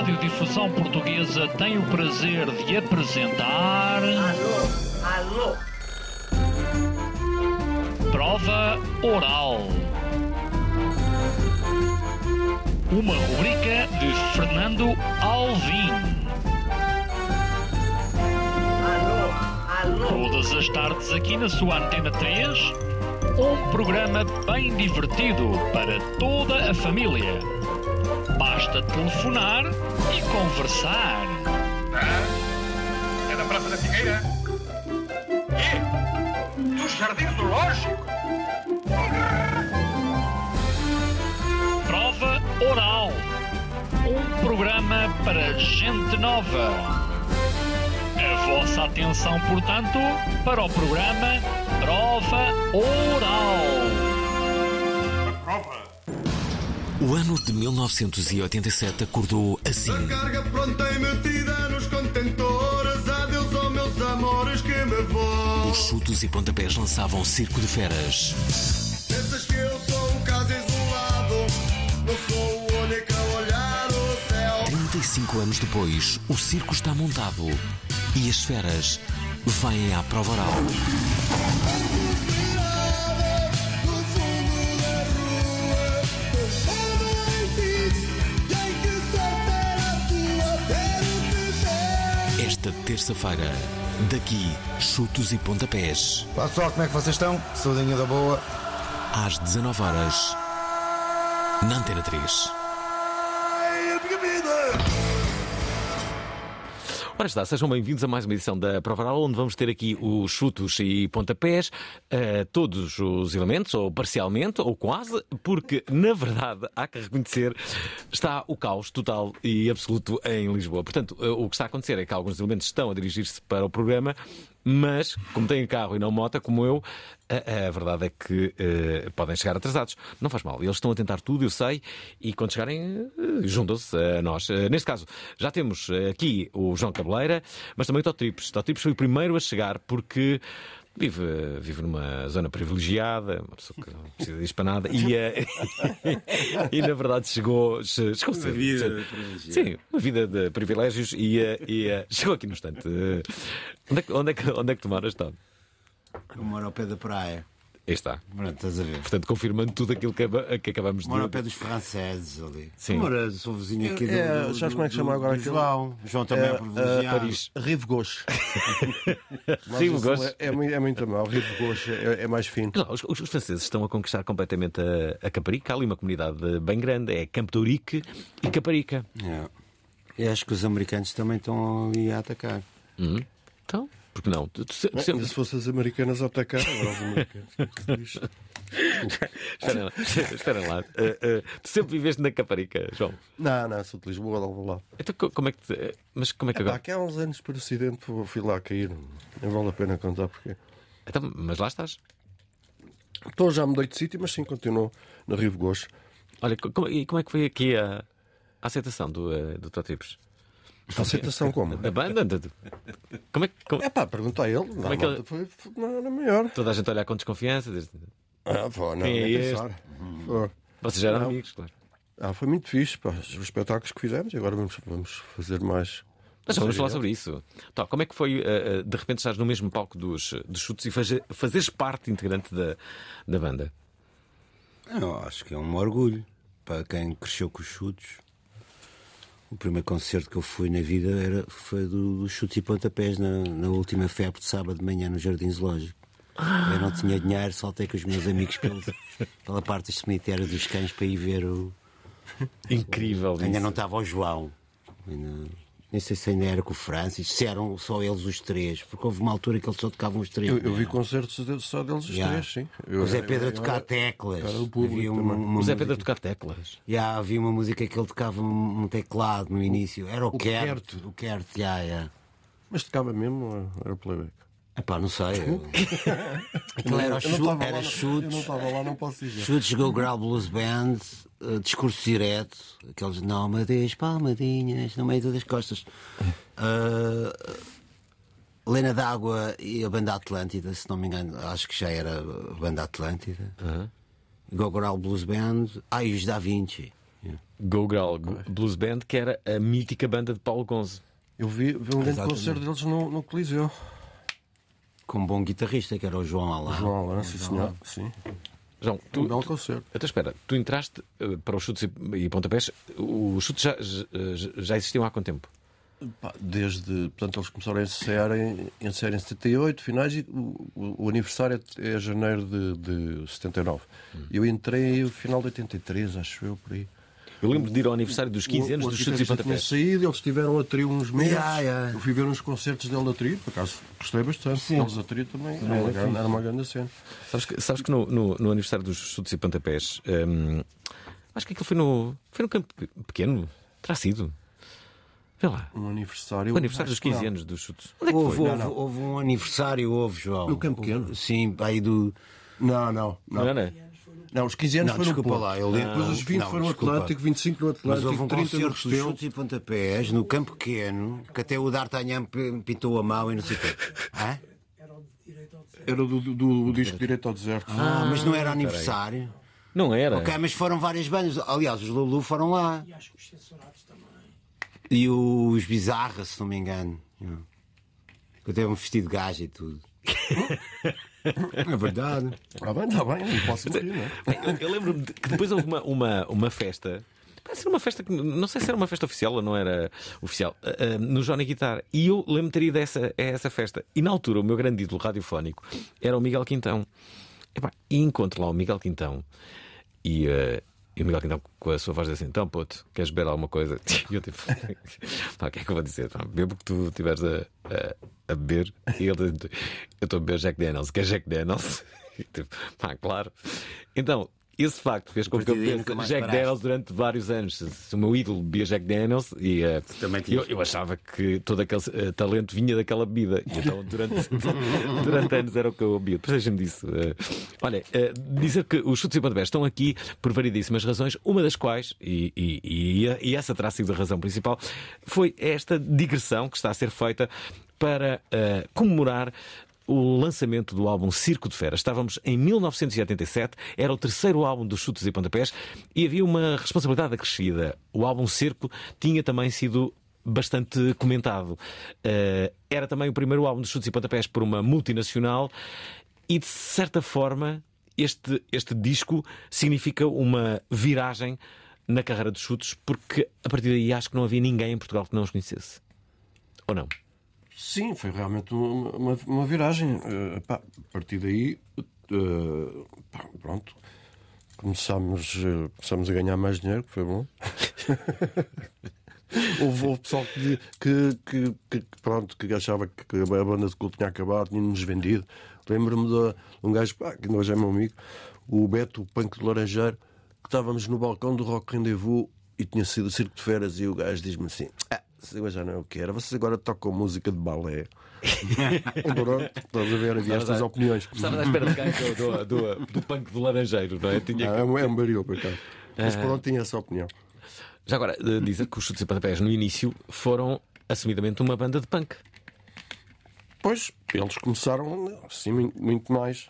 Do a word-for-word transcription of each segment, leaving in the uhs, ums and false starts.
Radiodifusão Portuguesa tem o prazer de apresentar... Alô, alô. Prova Oral. Uma rubrica de Fernando Alvim. Alô, alô. Todas as tardes aqui na sua Antena três, um programa bem divertido para toda a família. Basta telefonar e conversar. Ah, é da Praça da Figueira? E? Do Jardim Zoológico? Prova Oral. Um programa para gente nova. A vossa atenção, portanto, para o programa Prova Oral. A prova. O ano de mil novecentos e oitenta e sete acordou assim. A carga pronta e metida nos contentores. Adeus aos meus amores que me vão. Os chutos e pontapés lançavam Circo de Feras. Pensas que eu sou um caso isolado? Não sou o único a olhar o céu. trinta e cinco anos depois, o circo está montado e as feras vêm à prova oral. Esta terça-feira, daqui, chutos e pontapés. Pessoal, como é que vocês estão? Saudinha da boa. Às dezanove horas, na Antena três. Ai, a minha vida! Ora está, sejam bem-vindos a mais uma edição da Prova Oral, onde vamos ter aqui os chutos e pontapés, uh, todos os elementos, ou parcialmente, ou quase, porque, na verdade, há que reconhecer, está o caos total e absoluto em Lisboa. Portanto, uh, o que está a acontecer é que alguns elementos estão a dirigir-se para o programa, mas, como têm carro e não moto, como eu, a, a verdade é que uh, podem chegar atrasados. Não faz mal, eles estão a tentar tudo, eu sei, e quando chegarem, uh, juntam-se a nós. Uh, neste caso, já temos uh, aqui o João Cabeleira, mas também o Tó Trips. Tó Trips foi o primeiro a chegar porque vive, vive numa zona privilegiada, uma pessoa que não precisa disso para nada, e, uh, e na verdade chegou, chegou Uma vida Sim, uma vida de privilégios e, uh, e uh, chegou aqui no instante. Uh, onde, é que, onde, é que, onde é que tu moras, Tom? Eu moro ao pé da praia. Aí está. Pronto, estás a ver. Portanto, confirmando tudo aquilo que, que acabamos Moro de... ao pé dos franceses ali. Sim. Moro, sou vizinho aqui do, É, do, sabes do, como é que chama do- agora do aquilo? João. João também é, É, privilegiado. Paris. Rive Gauche. Mas Rive isso Gauche. É, é, muito- é muito mal. Rive Gauche é, é mais fino. Não, os, os franceses estão a conquistar completamente a, a Caparica. Há ali uma comunidade bem grande. É Campo de Ourique e Caparica. É. E acho que os americanos também estão ali a atacar. Hum. Então, por que não? Tu, tu, se- tu Não, sempre... e se fossem as americanas a atacar, agora os americanos. o que é que se diz? Espera lá. Espera lá. Uh, uh, tu sempre viveste na Caparica, João. Não, não, sou de Lisboa, não vou lá. Então, co- como é que... te- Mas como é que Epá, agora... aqui há uns anos por acidente fui lá cair. Não vale a pena contar porque. Então, mas lá estás. Estou já mudei de sítio, mas sim, continuo na Rive Gauche. Olha, co- como, e como é que foi aqui a, a aceitação do, uh, do Tó Trips? A aceitação como? Da banda? Da- Como é que... como- É pá, pergunta a ele. Não, é que ele- foi, foi não, era maior. Toda a gente olhar com desconfiança. diz- Ah, pô, não, Quem é nem este? pensar. Pô. Vocês já eram Não. amigos, claro. Ah, foi muito fixe, pá, os espetáculos que fizemos e agora vamos, vamos fazer mais. Mas vamos falar sobre isso. Então, como é que foi, uh, uh, de repente, estás no mesmo palco dos, dos chutos e faze- fazeres parte integrante da, da banda? Eu acho que é um orgulho para quem cresceu com os chutos. O primeiro concerto que eu fui na vida era, foi do, do Chutes e Pontapés na, na última febre de sábado de manhã no Jardim Zoológico. Eu não tinha dinheiro, saltei com os meus amigos pelo, pela parte do cemitério dos cães para ir ver o. Incrível. Ainda isso. não estava o João. Ainda... Nem sei se ainda era com o Francis. Se eram só eles os três. Porque houve uma altura que eles só tocavam os três. Eu, eu vi concertos de- só deles os Yeah. três, sim. Eu, O Zé Pedro a eu- tocar eu- teclas. era o público Havia também. uma, uma O Zé música... Pedro a tocar teclas. Yeah, havia uma música que ele tocava um um teclado no início. Era o, o Kert. Kert. O Kert, yeah, yeah. Mas tocava mesmo, ou era playback. Epá, não sei. Eu... Aquilo era, Eu não chu... estava lá, era não- Eu chutes. não estava lá, não posso dizer. Chutes, Go Growl Blues Band, uh, discurso direto, aqueles nómadas, palmadinhas, no meio das costas. Uh, Lena d'Água e a Banda Atlântida, se não me engano, acho que já era a Banda Atlântida. Uhum. Go Growl Blues Band. Ah, e os Da Vinci. Go Girl Blues Band, que era a mítica banda de Paulo Gonzo. Eu vi, vi um grande Exatamente. concerto deles no, no Coliseu. Com um bom guitarrista, que era o João Alá. João Alá, sim senhor. Sim. João, Um tu, belo concerto. então espera, tu entraste uh, para os chutes e, e pontapés. Os chutes já, já, já existiam há quanto tempo? Pá, desde, portanto, eles começaram a ensaiar em, ensaiar em setenta e oito, finais, e o, o, o aniversário é janeiro de, de setenta e nove. Hum. Eu entrei no final de oitenta e três, acho eu, por aí. Eu lembro de ir ao aniversário dos quinze anos o, o dos chutes e tinha pontapés. saído, eles tiveram a trio uns meses. Yeah, yeah. Eu fui ver uns concertos dele a trio, por acaso gostei bastante. Sim. Eles a trio também era uma, grande, era uma grande cena. Sabes que, sabes que no, no, no aniversário dos chutes e pontapés, hum, acho que aquilo foi no, foi no campo pequeno, terá sido. Vê lá. Um aniversário. O aniversário dos quinze anos dos chutes. Onde é que Houve, foi? houve, Não, não. houve um aniversário, houve, João. No Campo Pequeno? Sim, aí do. Não, não. Não, Não, não é? não os quinze anos Não, foram no desculpa Porto. lá, eu lembro- Depois os vinte não, foram no desculpa. Atlântico, vinte e cinco no Mas Atlântico, houve um trinta no concerto dos Restelo. chutes e pontapés no Campo Pequeno, que até o D'Artagnan p- pintou a mão e não sei o quê. Hã? Era do, do, do disco Direito ao Deserto. Ah, mas não era aniversário. Não era. Ok, mas foram várias bandas. Aliás, os Lulu foram lá. E acho que os Censurados também. E os Bizarra, se não me engano. Eu tenho um vestido de gajo e tudo. É verdade. Ah, bem, está bem, não posso morrer, não é? Eu, eu lembro-me de que depois houve uma, uma, uma festa. Parece ser uma festa que não sei se era uma festa oficial ou não era oficial, uh, uh, no Johnny Guitar. E eu lembro-me de ter ido a essa, a essa festa. E na altura o meu grande ídolo radiofónico era o Miguel Quintão. Epá, e encontro lá o Miguel Quintão e, uh, e o Miguel Quintão com a sua voz diz assim: então, puto, queres beber alguma coisa? E eu tipo, pá, o que é que eu vou dizer? Pá, bebo que tu estiveres a, a, a beber. E ele diz: eu estou a beber Jack Daniels. Quer Jack Daniels? E, tipo, pá, claro. Então, esse facto fez com que eu pense Jack Daniels durante vários anos. Se o meu ídolo bebia Jack Daniels, e uh, eu, eu achava que todo aquele uh, talento vinha daquela bebida. E então, durante, durante anos era o que eu bebia. Depois deixa-me disso. Uh, olha, uh, dizer que os chutes e pontapés estão aqui por variedíssimas razões, uma das quais, e, e, e, e essa terá sido a razão principal, foi esta digressão que está a ser feita para uh, comemorar o lançamento do álbum Circo de Feras. Estávamos em mil novecentos e oitenta e sete, era o terceiro álbum dos Chutes e Pontapés e havia uma responsabilidade acrescida. O álbum Circo tinha também sido bastante comentado. Uh, era também o primeiro álbum dos Chutes e Pontapés por uma multinacional e, de certa forma, este, este disco significa uma viragem na carreira dos Chutes, porque a partir daí acho que não havia ninguém em Portugal que não os conhecesse. Ou não? Sim, foi realmente uma, uma, uma viragem. Uh, pá, a partir daí, uh, pá, pronto, começámos, uh, começámos a ganhar mais dinheiro, que foi bom. houve, houve pessoal que, que, que, que, pronto, que achava que a banda de culto tinha acabado, tínhamos vendido. Lembro-me de um gajo, pá, que hoje é meu amigo, o Beto, o Punk do Laranjeiro, que estávamos no balcão do Rock Rendezvous e tinha sido o Circo de Feras, e o gajo diz-me assim: ah, agora já não é o que era, vocês agora tocam música de balé. Pronto, estás a ver, havia estas a, opiniões. Estava à espera de quem? Do, do, do, do Punk do Laranjeiro, não é? Tinha não, que... é, um, é um baril, por acaso. Mas pronto, tinha essa opinião. Já agora, dizer que os Chutes e Pontapés no início foram assumidamente uma banda de punk. Pois, eles começaram assim muito mais.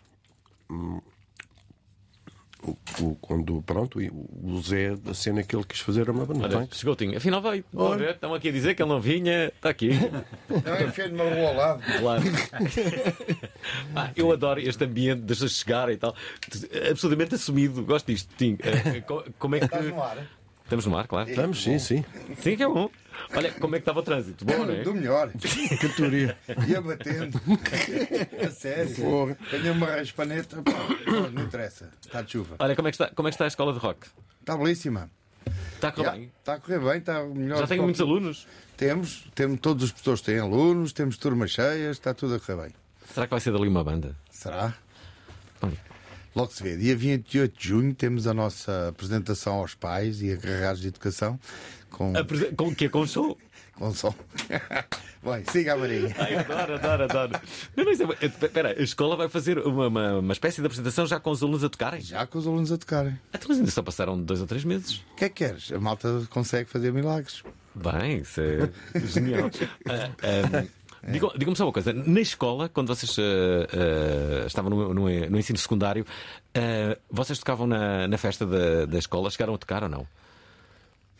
O, o, quando, pronto, o Zé, a cena que ele quis fazer era uma banda de punk. Chegou, tinha. Afinal veio. Estão a ver? Estão aqui a dizer que ele não vinha. Está aqui. Não é feio de uma rua ao lado. Claro. Ah, eu adoro este ambiente de pessoas chegarem e tal. Absolutamente assumido. Gosto disto. Tim, como é que... Estás no ar? Estamos no ar, claro. Estamos, sim, sim. Sim, que é bom. Olha, como é que estava o trânsito? Bom, não é? Do melhor. Categoria. Ia batendo. A sério. Tenho uma raspaneta. Não, não interessa. Está de chuva. Olha, como é que está, como é que está a escola de rock? Está belíssima. Está a correr Já, bem? Está a correr bem. Está melhor. Já tenho muitos alunos? Temos, temos. Todos os professores têm alunos, temos turmas cheias, está tudo a correr bem. Será que vai ser dali uma banda? Será? Bem. Logo se vê. Dia vinte e oito de junho temos a nossa apresentação aos pais e encarregados de educação. Com Apre... Com o quê? Com o show? Com som. Bem, siga a Marinha. Ai, adoro, adoro, adoro. Não, não, isso é... Espera, a escola vai fazer uma, uma, uma espécie de apresentação já com os alunos a tocarem? Já com os alunos a tocarem. Então, mas ainda só passaram dois ou três meses. O que é que queres? A malta consegue fazer milagres. Bem, isso é genial. uh, um... Digam- Digam-me só uma coisa, na escola, quando vocês uh, uh, estavam no, no, no ensino secundário, uh, vocês tocavam na, na festa da, da escola? Chegaram a tocar ou não?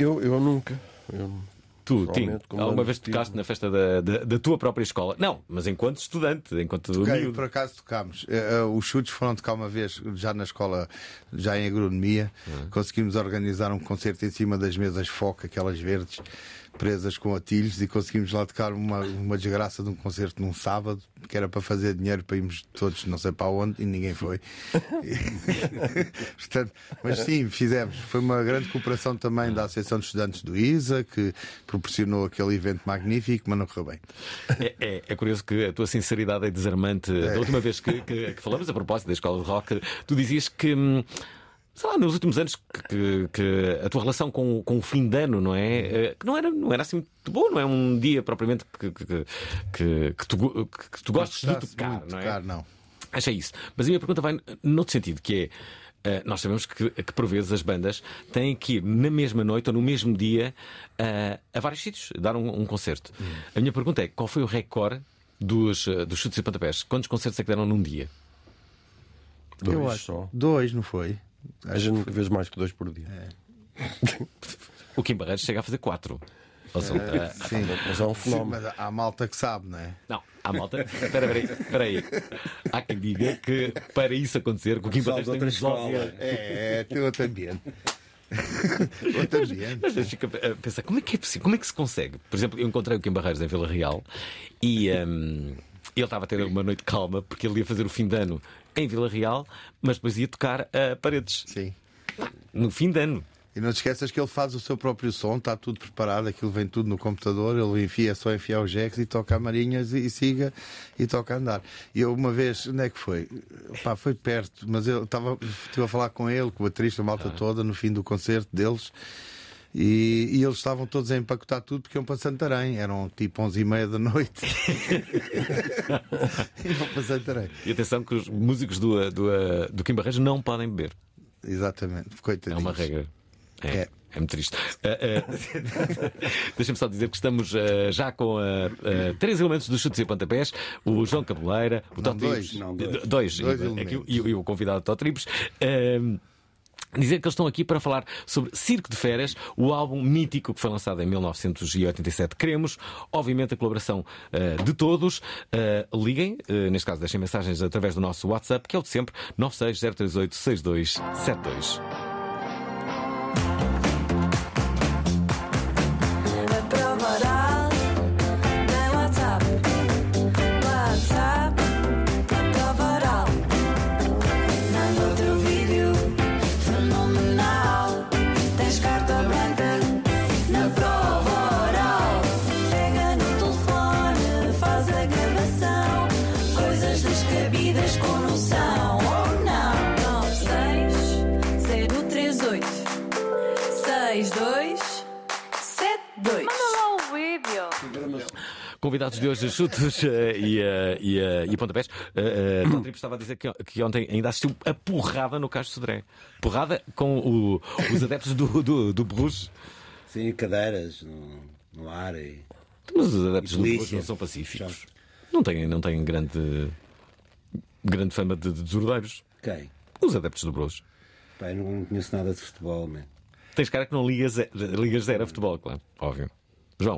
Eu, eu nunca. Eu, Tu, Tim, pessoalmente, como alguma não vez tive- tocaste na festa da, da, da tua própria escola? Não, mas enquanto estudante, enquanto Ok, miúdo. por acaso tocámos. Eh, eh, os chutes foram tocar uma vez, já na escola, já em agronomia. Conseguimos organizar um concerto em cima das mesas foca, aquelas verdes, presas com atilhos, e conseguimos lá tocar uma, uma desgraça de um concerto num sábado, que era para fazer dinheiro para irmos todos não sei para onde, e ninguém foi. Portanto, mas sim, fizemos. Foi uma grande cooperação também da Associação de Estudantes do I S A, que proporcionou aquele evento magnífico, mas não correu bem. É, é, é curioso que a tua sinceridade é desarmante. Da última vez que, que, que falamos a propósito da escola de rock, tu dizias que. hum, Sei lá, nos últimos anos que, que- que a tua relação com, com o fim de ano, não é? Eh, Que não era, não era assim muito boa, não é um dia propriamente que, que, que, que, que tu, go- que, que tu gostes de Gostasse tocar, muito de não é? tocar, não. Achei isso. Mas a minha pergunta vai noutro sentido, que é. eh, nós sabemos que, que por vezes as bandas têm que ir na mesma noite ou no mesmo dia eh, a vários sítios dar um, um concerto. A minha pergunta é: qual foi o recorde dos, eh, dos chutes e pontapés? Quantos concertos é que deram num dia? Dois Eu acho. só. Dois, não foi? A gente nunca vê mais que dois por dia. O Kim Barreiros chega a fazer quatro. Ou seja, eh, Sim, Mas é um Sim, fenómeno. mas há malta que sabe, não é? não, há malta. Espera, espera aí, espera aí. Há quem diga que para isso acontecer, que o Kim Pessoal Barreiros de tem outra uns escola. ovos. É, é, tem outro ambiente. outro ambiente. Mas eu fico a pensar, como é que é possível? Como é que se consegue? Por exemplo, eu encontrei o Kim Barreiros em Vila Real e hum, ele estava a ter uma noite calma porque ele ia fazer o fim de ano em Vila Real, mas depois ia tocar a Paredes Sim. no fim de ano. E não te esqueças que ele faz o seu próprio som, está tudo preparado, aquilo vem tudo no computador, ele enfia, é só enfiar os jacks e toca a marinhas e, e siga e toca a andar. E eu uma vez, onde é que foi? Pá, foi perto, mas eu estava estive a falar com ele, com o baterista, a malta toda, no fim do concerto deles. E, e eles estavam todos a empacotar tudo porque iam para Santarém. Eram tipo onze e meia da noite. Iam para Santarém. E atenção que os músicos do, do, do Kim Barreiros não podem beber. Exatamente. É Coitadinhos. uma regra. É, É. é muito triste. Uh, uh, Deixa-me só dizer que estamos uh, já com uh, uh, três elementos dos chutes e pontapés: o João Cabeleira, o Tó dois, Tripes. não, dois. D- dois, Dois e, elementos. aqui o- e, o- e o convidado Tó Tripes. Uh, Dizer que eles estão aqui para falar sobre Circo de Férias, o álbum mítico que foi lançado em mil novecentos e oitenta e sete. Queremos, obviamente, a colaboração uh, de todos. Uh, liguem, uh, neste caso, deixem mensagens através do nosso WhatsApp, que é o de sempre, nove seis zero três oito seis dois sete dois. A prova oral tem WhatsApp. WhatsApp, a prova oral. Manda o teu vídeo fenomenal. Tens carta branca na prova oral. Pega no telefone, faz a gravação. Coisas descabidas com noção ou não. nove seis zero três oito seis dois sete dois. Manda lá o vídeo. Convidados de hoje, chutos eh, e, eh, e, eh, e pontapés. Uh, Tó Tripes estava a dizer que, que ontem ainda assistiu a porrada no Cais de Sodré. Porrada com o- os adeptos do, do, do Bruges. Sim, cadeiras no, no ar e. Mas os adeptos E do polícia. Bruges não são pacíficos. Não têm, não têm grande, grande fama de, de desordeiros. Quem? Os adeptos do Bruges. Pá, eu não conheço nada de futebol, man. Tens cara que não ligas, ligas zero a futebol, claro. Óbvio. João.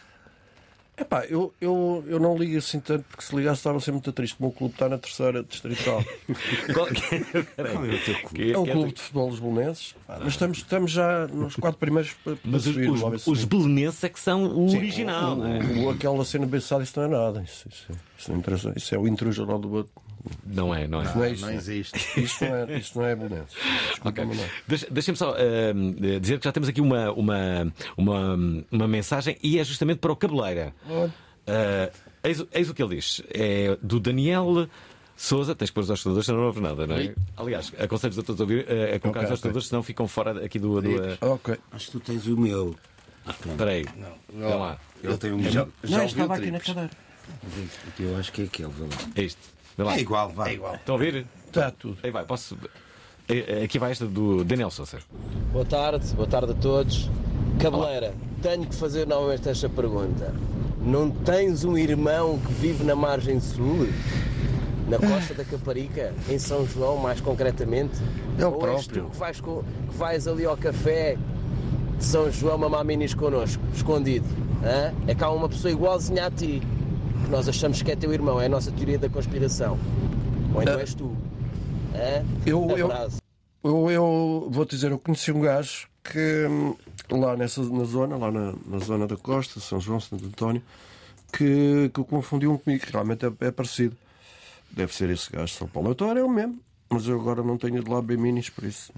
Epá, eu, eu, eu não ligo assim tanto, porque se ligasse estava a ser muito triste. O meu clube está na terceira distrital. Qual, peraí, que- É um que- clube de futebol dos belenenses. Mas estamos, estamos já nos quatro primeiros para, para Mas os, subir. os, lá, os, se- belenenses é que são o Sim, original, o- não é? o- aquela cena beçada, isso não é nada. Isso, isso, isso não interessa. Isso é o intruso lá do outro. Não é, não é. Não é isso. Não existe. Isto não é, isto não é belenenses. Desculpa, Ok. mas não. Deixa- Deixem-me só uh, dizer que já temos aqui uma, uma, uma, uma mensagem e é justamente para o Cabeleira. Olha. Uh, eis, o- eis o que ele diz. É do Daniel Souza. Tens que pôr os ostradores, senão não ouves nada, não é? Aliás, aconselho-vos a todos a ouvir uh, a colocar Ok, os ostradores, senão ficam fora aqui do. do uh... Ok. Acho que tu tens o meu. Espera aí. Não lá. Ele tem o meu. Já, já Não, ouviu estava aqui na Tripes? cadeira. Eu acho que é aquele, vê lá. É isto. Vê lá. É igual, vai. Estão a ouvir? Está tudo. Aí vai, posso. Eh, Aqui vai esta do Daniel Souza. Boa tarde, boa tarde a todos. Cabeleira, tenho que fazer novamente esta pergunta. Não tens um irmão que vive na margem sul? Na Costa da Caparica, em São João, mais concretamente? É o Ou és tu próprio. que vais, co- que vais ali ao café de São João mamar minis connosco, escondido. Hã? É que há uma pessoa igualzinha a ti, que nós achamos que é teu irmão, é a nossa teoria da conspiração. Ou então és tu. Hã? Eu, eu, Abraço. eu, eu vou-te dizer, eu conheci um gajo que hum, lá nessa na zona, lá na, na zona da costa, São João, Santo António, que, que confundiu um comigo, que realmente é, é parecido. Deve ser esse gajo de São Paulo. Então era eu mesmo. Mas eu agora não tenho de lá bem minis, por isso.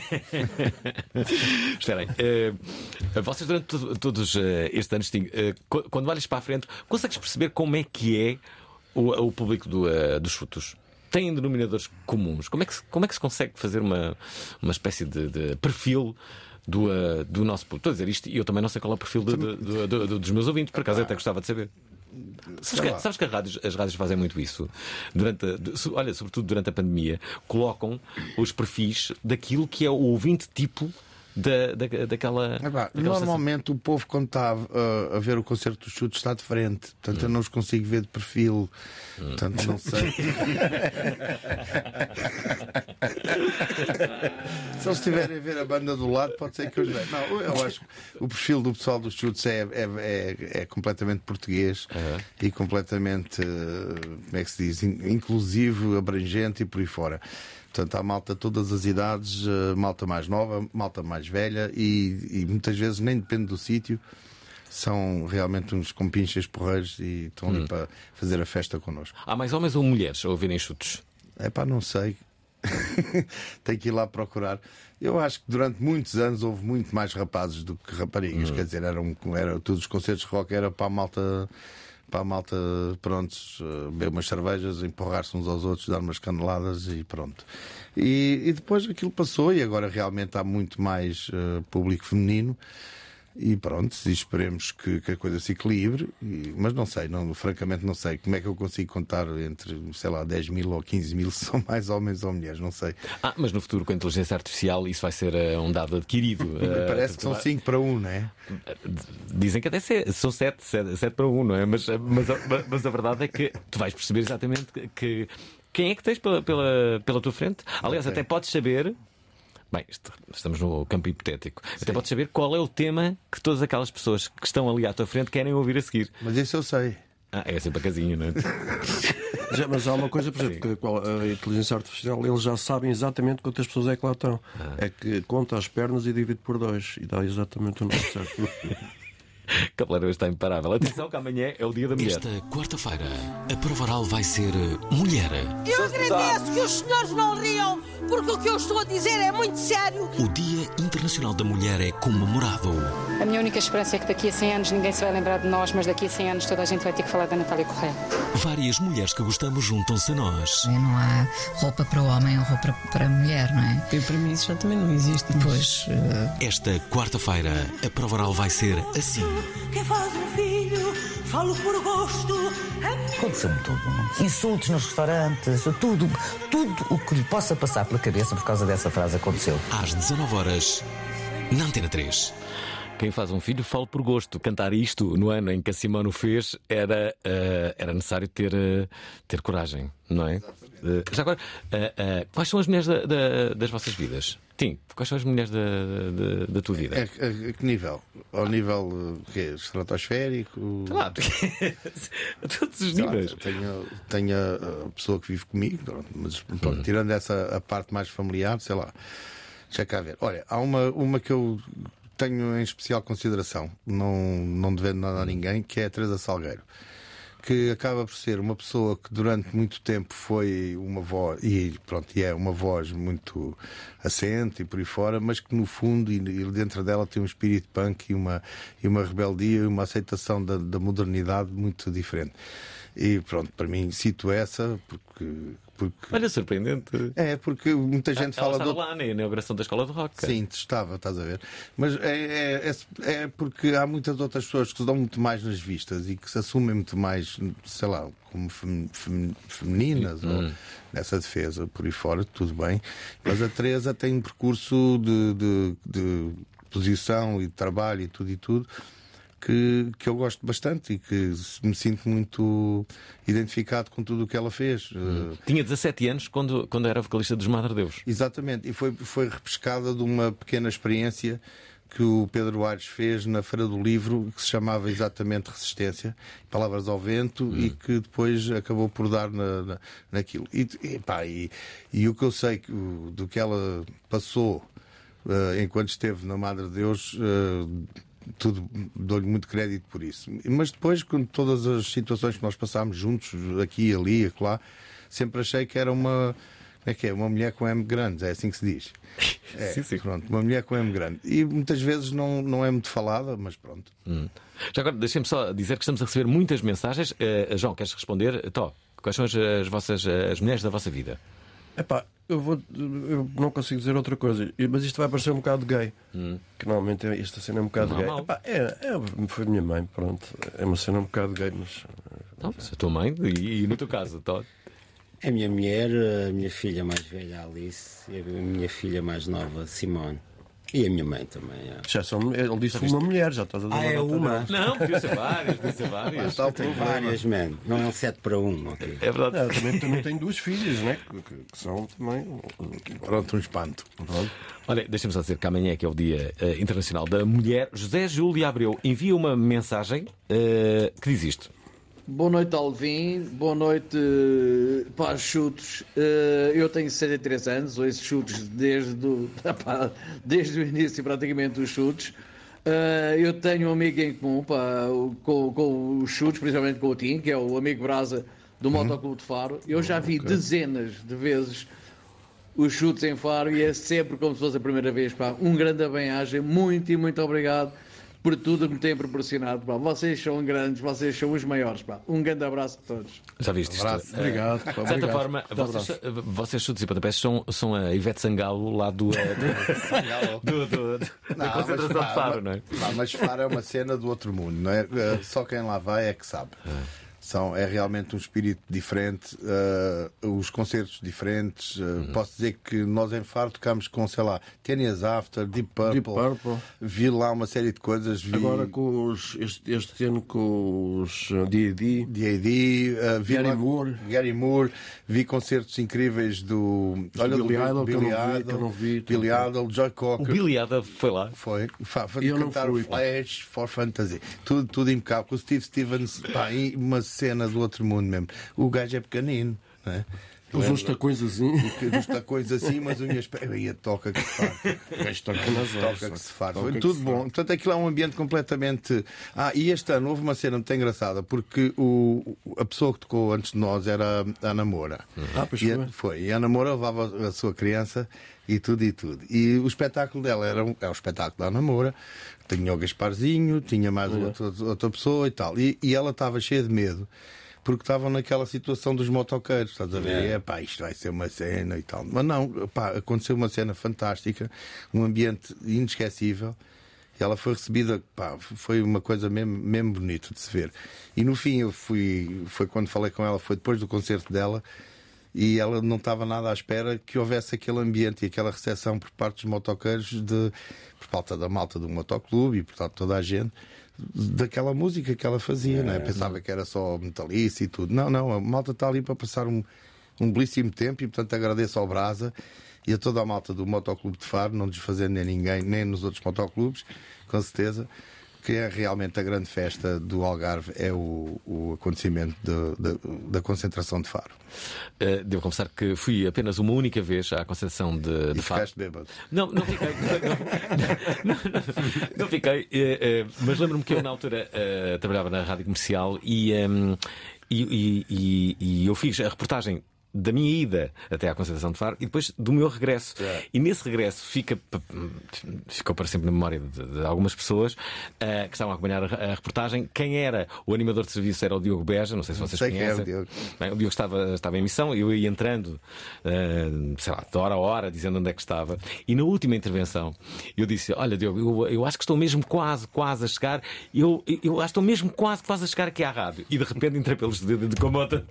Esperem, uh, vocês durante todo, todos uh, estes anos, uh, quando olhas para a frente, consegues perceber como é que é o, o público do, uh, dos chutos? Têm denominadores comuns? Como é que, como é que se consegue fazer uma, uma espécie de, de perfil do, uh, do nosso público? Estou a dizer isto e eu também não sei qual é o perfil de, de, de, de, de, dos meus ouvintes, por acaso até gostava de saber. Sabes que, sabes que as, rádios, as rádios fazem muito isso durante, olha, sobretudo durante a pandemia, colocam os perfis daquilo que é o ouvinte tipo da, da, daquela, é pá, daquela normalmente estação. O povo, quando está uh, a ver o concerto dos chutes, está de frente. Portanto, hum. eu não os consigo ver de perfil. Hum. Portanto, não sei. Se eles estiverem a ver a banda do lado, pode ser que eu os veja. Não, eu acho que o perfil do pessoal dos chutes é, é, é, é completamente português uhum. e completamente, uh, como é que se diz, inclusivo, abrangente e por aí fora. Portanto, há malta de todas as idades, malta mais nova, malta mais velha e, e muitas vezes nem depende do sítio. São realmente uns compinchas porreiros e estão hum. ali para fazer a festa connosco. Há mais homens ou mulheres a ouvirem chutos? É pá, não sei. Tem que ir lá procurar. Eu acho que durante muitos anos houve muito mais rapazes do que raparigas. Hum. Quer dizer, eram, eram todos os concertos de rock era para a malta... para a malta, prontos, beber umas cervejas, empurrar-se uns aos outros, dar umas caneladas e pronto. E, e depois aquilo passou e agora realmente há muito mais uh, público feminino e pronto, e esperemos que, que a coisa se equilibre, e, mas não sei, não, francamente não sei como é que eu consigo contar entre, sei lá, dez mil ou quinze mil se são mais homens ou mulheres, não sei. Ah, mas no futuro com a inteligência artificial isso vai ser uh, um dado adquirido. Uh, Parece que são cinco para um, não é? Dizem que até são sete para um, não é? Mas, mas, mas a verdade é que tu vais perceber exatamente que, que quem é que tens pela, pela, pela tua frente. Aliás, okay. até podes saber. Bem, estamos no campo hipotético. Sim. Até podes saber qual é o tema que todas aquelas pessoas que estão ali à tua frente querem ouvir a seguir. Mas isso eu sei. Ah, é sempre a casinha, não é? Já, mas há uma coisa, por exemplo, que a inteligência artificial, eles já sabem exatamente quantas pessoas é que lá estão. Ah. É que conta as pernas e divide por dois e dá exatamente o número certo. Cabeleira hoje está imparável. Atenção que amanhã é o dia da mulher. Esta quarta-feira, a prova oral vai ser mulher. Eu agradeço que os senhores não riam, porque o que eu estou a dizer é muito sério. O Dia Internacional da Mulher é comemorado. A minha única esperança é que daqui a cem anos ninguém se vai lembrar de nós, mas daqui a cem anos toda a gente vai ter que falar da Natália Correia. Várias mulheres que gostamos juntam-se a nós. Não há roupa para homem ou roupa para mulher, não é? E para mim isso já também não existe. Pois. Uh... Esta quarta-feira, a prova oral vai ser assim. Quem faz um filho, falo por gosto. Aconteceu-me tudo. Insultos nos restaurantes, tudo, tudo o que lhe possa passar pela cabeça por causa dessa frase aconteceu. Às dezanove horas, na Antena três. Quem faz um filho, fala por gosto. Cantar isto no ano em que a Simone o fez era, uh, era necessário ter, uh, ter coragem, não é? Uh, já agora, uh, uh, quais são as mulheres da, da, das vossas vidas? Tim, quais são as mulheres da, da, da tua vida? É, a, a que nível? Ao nível uh, que é, estratosférico? Sei lá, a todos os níveis. Lá, tenho, tenho a, a pessoa que vive comigo, pronto, mas pronto, hum. tirando essa a parte mais familiar, sei lá. Deixa cá ver. Olha, há uma, uma que eu tenho em especial consideração, não, não devendo nada a ninguém, que é a Teresa Salgueiro, que acaba por ser uma pessoa que durante muito tempo foi uma voz, e pronto, e é uma voz muito assente e por aí fora, mas que no fundo e dentro dela tem um espírito punk e uma, e uma rebeldia e uma aceitação da, da modernidade muito diferente. E pronto, para mim cito essa porque... Porque... Olha, surpreendente. É, porque muita gente ah, fala. Ela estava do... lá na inauguração da Escola de Rock. Sim, estava, estás a ver. Mas é, é, é, é porque há muitas outras pessoas que se dão muito mais nas vistas e que se assumem muito mais, sei lá, como fem, fem, femininas hum. ou nessa defesa, por aí fora, tudo bem. Mas a Teresa tem um percurso de, de, de posição e de trabalho e tudo e tudo. Que, que eu gosto bastante e que me sinto muito identificado com tudo o que ela fez. Hum. Tinha dezassete anos quando, quando era vocalista dos Madre Deus. Exatamente, e foi, foi repescada de uma pequena experiência que o Pedro Aires fez na Feira do Livro, que se chamava exatamente Resistência, Palavras ao Vento, hum. e que depois acabou por dar na, na, naquilo. E, e, pá, e, e o que eu sei que, do que ela passou uh, enquanto esteve na Madre Deus, uh, tudo, dou-lhe muito crédito por isso. Mas depois, com todas as situações que nós passámos juntos, aqui, ali, acolá, sempre achei que era uma... Como é que é? Uma mulher com M grande, é assim que se diz. É, sim, sim. Pronto, uma mulher com M grande. E muitas vezes não, não é muito falada, mas pronto. Hum. Já agora, deixem-me só dizer que estamos a receber muitas mensagens. Uh, João, queres responder? Tó, quais são as, as, vossas, as mulheres da vossa vida? Epá, eu, vou, eu não consigo dizer outra coisa, mas isto vai parecer um bocado gay. Hum. Que normalmente esta cena é um bocado não gay. Epá, é, é, foi a minha mãe, pronto. É uma cena um bocado gay, mas. Não, mas a tua mãe e, e no teu caso, Tó? A minha mulher, a minha filha mais velha, Alice, e a minha filha mais nova, Simone. E a minha mãe também. É. Já são, ele disse uma mulher, já estás a dizer. Ah, é uma? Não, podia ser várias, podia ser várias. Mas, tem várias, man. Não é um sete para um. Okay. É verdade. É, também, também tenho duas filhas, né? Que, que, que são também. Pronto, um espanto. Pronto. Olha, deixa-me só dizer que amanhã é que é o Dia uh, Internacional da Mulher. José Júlia Abreu envia uma mensagem uh, que diz isto. Boa noite, Alvin. Boa noite para os chutos. Eu tenho sessenta e três anos, ouço chutos desde, do, desde o início praticamente dos chutos. Eu tenho um amigo em comum pá, com, com os chutos, principalmente com o Tim, que é o amigo Brasa do uhum. Motoclube de Faro. Eu já vi okay. dezenas de vezes os chutos em Faro e é sempre como se fosse a primeira vez. Pá. Um grande bem-aja, muito e muito obrigado por tudo que me têm proporcionado. Pá. Vocês são grandes, vocês são os maiores. Pá. Um grande abraço a todos. Já viste isto? Abraço. Obrigado. De certa obrigado. forma, vocês, vocês chutos e pontapés são, são a Ivete Sangalo lá do. do, do, do, do não, da concentração mas, de Faro, não é? Não, mas Faro é uma cena do outro mundo, não é? Só quem lá vai é que sabe. São, é realmente um espírito diferente, uh, os concertos diferentes. Uh, uhum. Posso dizer que nós em Faro tocámos com, sei lá, Ten Years After, Deep Purple, Deep Purple. Vi lá uma série de coisas. Vi... Agora com os, este, este ano com os D A D, D A D, uh, vi Gary lá, Moore. Gary Moore, vi concertos incríveis do, olha, do Billy Idol, Billy Idol, Billy Idol, Joy Cocker. O Billy Idol foi lá? Foi, foi eu cantar o Flash for Fantasy, tudo, tudo impecável. Com o Steve Stevens, pá, uma cena do outro mundo mesmo. O gajo é pequenino, não é? Os uns tacões assim. Os tacões assim, mas unhas. Aí toca que se faz. Toca que se faz. Foi tudo bom. Portanto, aquilo é um ambiente completamente. Ah, e este ano houve uma cena muito engraçada, porque o, a pessoa que tocou antes de nós era a Ana Moura. Ah, pois e, foi. E a Ana Moura levava a sua criança e tudo e tudo. E o espetáculo dela era um, é o espetáculo da Ana Moura. Tinha o Gasparzinho, tinha mais uhum. outra, outra pessoa e tal. E, e ela estava cheia de medo, porque estavam naquela situação dos motoqueiros, estás a ver? É. Pá, isto vai ser uma cena e tal. Mas não, pá, aconteceu uma cena fantástica, um ambiente inesquecível. E ela foi recebida, pá, foi uma coisa mesmo, mesmo bonita de se ver. E no fim, eu fui, foi quando falei com ela, foi depois do concerto dela, e ela não estava nada à espera que houvesse aquele ambiente e aquela recepção por parte dos motoqueiros, de, por parte da malta do motoclube e por parte de toda a gente, daquela música que ela fazia, é, não é? Pensava que era só metalícia e tudo. Não, não, a malta está ali para passar um, um belíssimo tempo e, portanto, agradeço ao Brasa e a toda a malta do Motoclube de Faro, não desfazendo a ninguém, nem nos outros motoclubes, com certeza, que é realmente a grande festa do Algarve, é o, o acontecimento de, de, da concentração de Faro. Uh, devo confessar que fui apenas uma única vez à concentração de, de e Faro. Ficaste bêbado? Não, não fiquei. Não, não, não, não fiquei, uh, uh, mas lembro-me que eu na altura uh, trabalhava na rádio comercial e, um, e, e, e, e eu fiz a reportagem da minha ida até à concentração de Faro e depois do meu regresso. Yeah. E nesse regresso fica, ficou para sempre na memória de, de algumas pessoas uh, que estavam a acompanhar a, a reportagem. Quem era o animador de serviço era o Diogo Beja, não sei se vocês sei conhecem. Que é o, Diogo. Bem, o Diogo estava, estava em missão, eu ia entrando, uh, sei lá, de hora a hora, dizendo onde é que estava. E na última intervenção eu disse: olha, Diogo, eu, eu acho que estou mesmo quase, quase a chegar. Eu, eu acho que estou mesmo quase, quase a chegar aqui à rádio. E de repente entrei pelos dedos de com a moto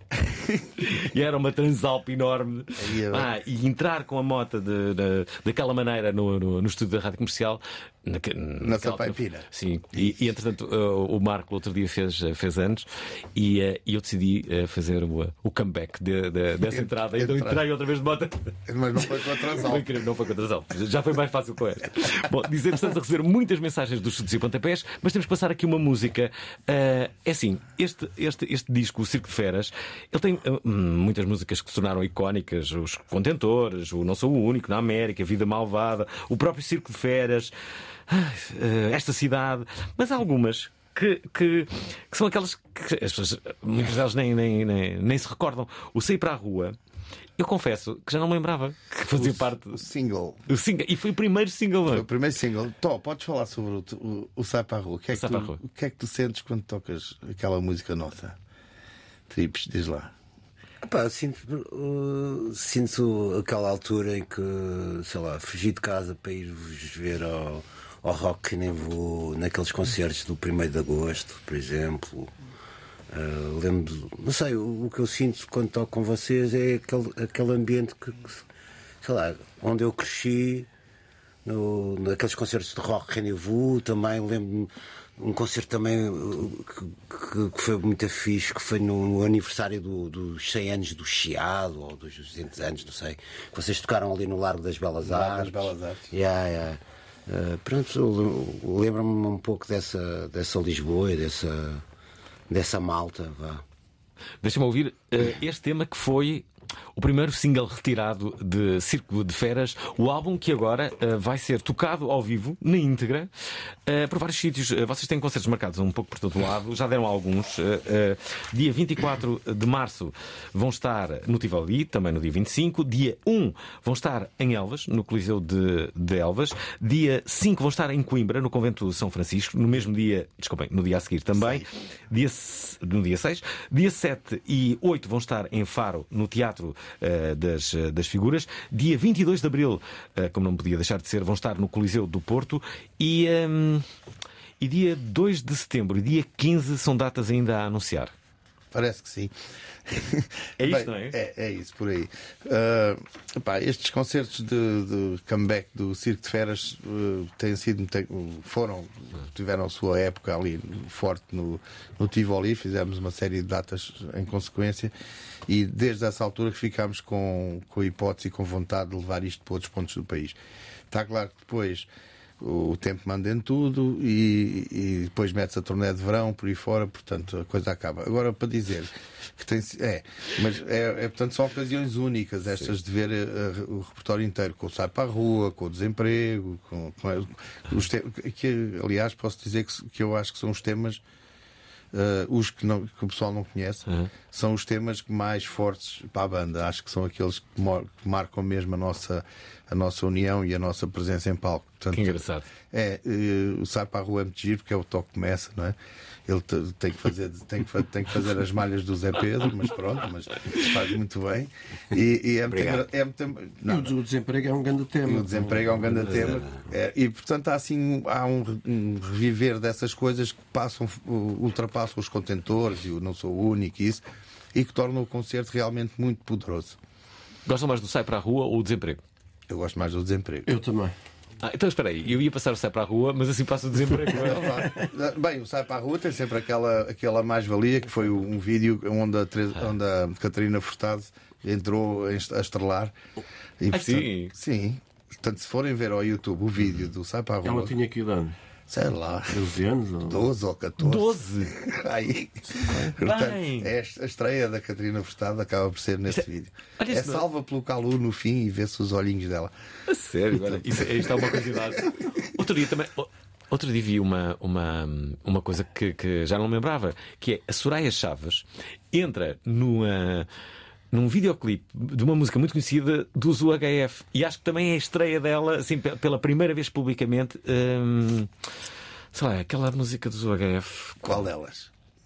e era uma transalpa enorme. Ah, e entrar com a moto de, de, daquela maneira no, no, no estúdio da rádio comercial Na, na Sapaipina. Sim, e, e entretanto uh, o Marco outro dia fez, fez anos e, uh, e eu decidi uh, fazer o, o comeback de, de, dessa entrada. Então entrei outra vez de moto. Mas não foi contra as almas. Não foi contra as almas. Já foi mais fácil com esta. Bom, dizer que estamos a receber muitas mensagens dos chutes e pontapés, mas temos que passar aqui uma música. Uh, é assim, este, este, este disco, o Circo de Feras, ele tem uh, muitas músicas que se tornaram icónicas: Os Contentores, o Não Sou o Único na América, Vida Malvada, o próprio Circo de Feras. Esta cidade, mas há algumas que, que, que são aquelas que as pessoas, muitas delas nem, nem, nem, nem se recordam. O Sair para a Rua, eu confesso que já não me lembrava que fazia o, parte. O single. O single. E foi o primeiro single. Foi o primeiro single. Tó, podes falar sobre o, o, o Sai para a Rua. O que, é que tu, o que é que tu sentes quando tocas aquela música nossa? Trips, diz lá. Pá, sinto, uh, sinto aquela altura em que, sei lá, fugi de casa para ir ver ao. ao rock que nem vou naqueles concertos do primeiro de agosto, por exemplo. Uh, lembro, não sei, o, o que eu sinto quando toco com vocês é aquele, aquele ambiente que, que, sei lá, onde eu cresci, no, naqueles concertos de rock Rendezvous. Também lembro-me um concerto também que, que, que foi muito fixe, que foi no, no aniversário do, dos cem anos do Chiado, ou dos duzentos anos, não sei, que vocês tocaram ali no Largo das Belas Artes. Largo das Belas Artes. Yeah, yeah. Uh, pronto, lembro-me um pouco dessa, dessa Lisboa e dessa, dessa malta. Vá. Deixa-me ouvir uh, este tema que foi o primeiro single retirado de Circo de Feras, o álbum que agora uh, vai ser tocado ao vivo, na íntegra, uh, por vários sítios. Uh, vocês têm concertos marcados um pouco por todo o lado, já deram alguns. Uh, uh, dia vinte e quatro de março vão estar no Tivoli, também no dia vinte e cinco. Dia um vão estar em Elvas, no Coliseu de, de Elvas. Dia cinco vão estar em Coimbra, no Convento de São Francisco. No mesmo dia, desculpem, no dia a seguir também. Dia, no dia seis. Dia sete e oito vão estar em Faro, no Teatro uh, das, uh, das Figuras. Dia vinte e dois de abril, uh, como não podia deixar de ser, vão estar no Coliseu do Porto. E, um, e dia dois de setembro e dia quinze são datas ainda a anunciar. Parece que sim. É isso, Bem, não é? É, é isso, por aí. Uh, epá, estes concertos de, de comeback do Circo de Feras uh, têm sido, foram, tiveram a sua época ali forte no, no Tivoli. Fizemos uma série de datas em consequência e desde essa altura que ficámos com, com a hipótese e com vontade de levar isto para outros pontos do país. Está claro que depois o tempo manda em tudo e, e depois mete-se a turnê de verão por aí fora, portanto a coisa acaba. Agora, para dizer que tem, é, mas é, é portanto são ocasiões únicas estas Sim. de ver uh, o repertório inteiro, com o Sai para a Rua, com o Desemprego, com, com os temas, que aliás posso dizer que, que eu acho que são os temas uh, os que, não, que o pessoal não conhece, uhum. são os temas mais fortes para a banda. Acho que são aqueles que, que marcam mesmo a nossa a nossa união e a nossa presença em palco. Portanto, que engraçado. É, o Sai para a Rua é muito giro, porque é o toque que começa, não é? Ele tem que fazer, tem que, tem que fazer as malhas do Zé Pedro, mas pronto, mas faz muito bem. E, e é, muito, é muito. Não, e o desemprego é um grande tema. O desemprego é um grande tema. É, e portanto há assim há um, um reviver dessas coisas que passam, ultrapassam os contentores e o Não Sou o Único e isso, e que tornam o concerto realmente muito poderoso. Gostam mais do Sai para a Rua ou o Desemprego? Eu gosto mais do Desemprego. Eu também. Ah, então espera aí, eu ia passar o Sai para a Rua, mas assim passo o Desemprego. Bem, o Sai para a Rua tem sempre aquela, aquela mais-valia, que foi um vídeo onde a, onde a Catarina Furtado entrou a estrelar. E, ah, portanto, sim? Sim. Portanto, se forem ver ao YouTube o vídeo do Sai para a Rua... Ela tinha que idade? Sei lá. doze anos? Ou... doze ou catorze. doze? Aí. Portanto, é a estreia da Catarina Furtado, acaba por ser nesse vídeo. Olha, é salva pelo Calu no fim e vê-se os olhinhos dela. A sério, agora, isto, isto é uma curiosidade. Outro dia também. Outro dia vi uma, uma, uma coisa que, que já não me lembrava, que é a Soraya Chaves entra numa. num videoclipe de uma música muito conhecida dos U H F. E acho que também é a estreia dela, assim, pela primeira vez publicamente. Hum, sei lá, aquela música dos U H F. Qual delas?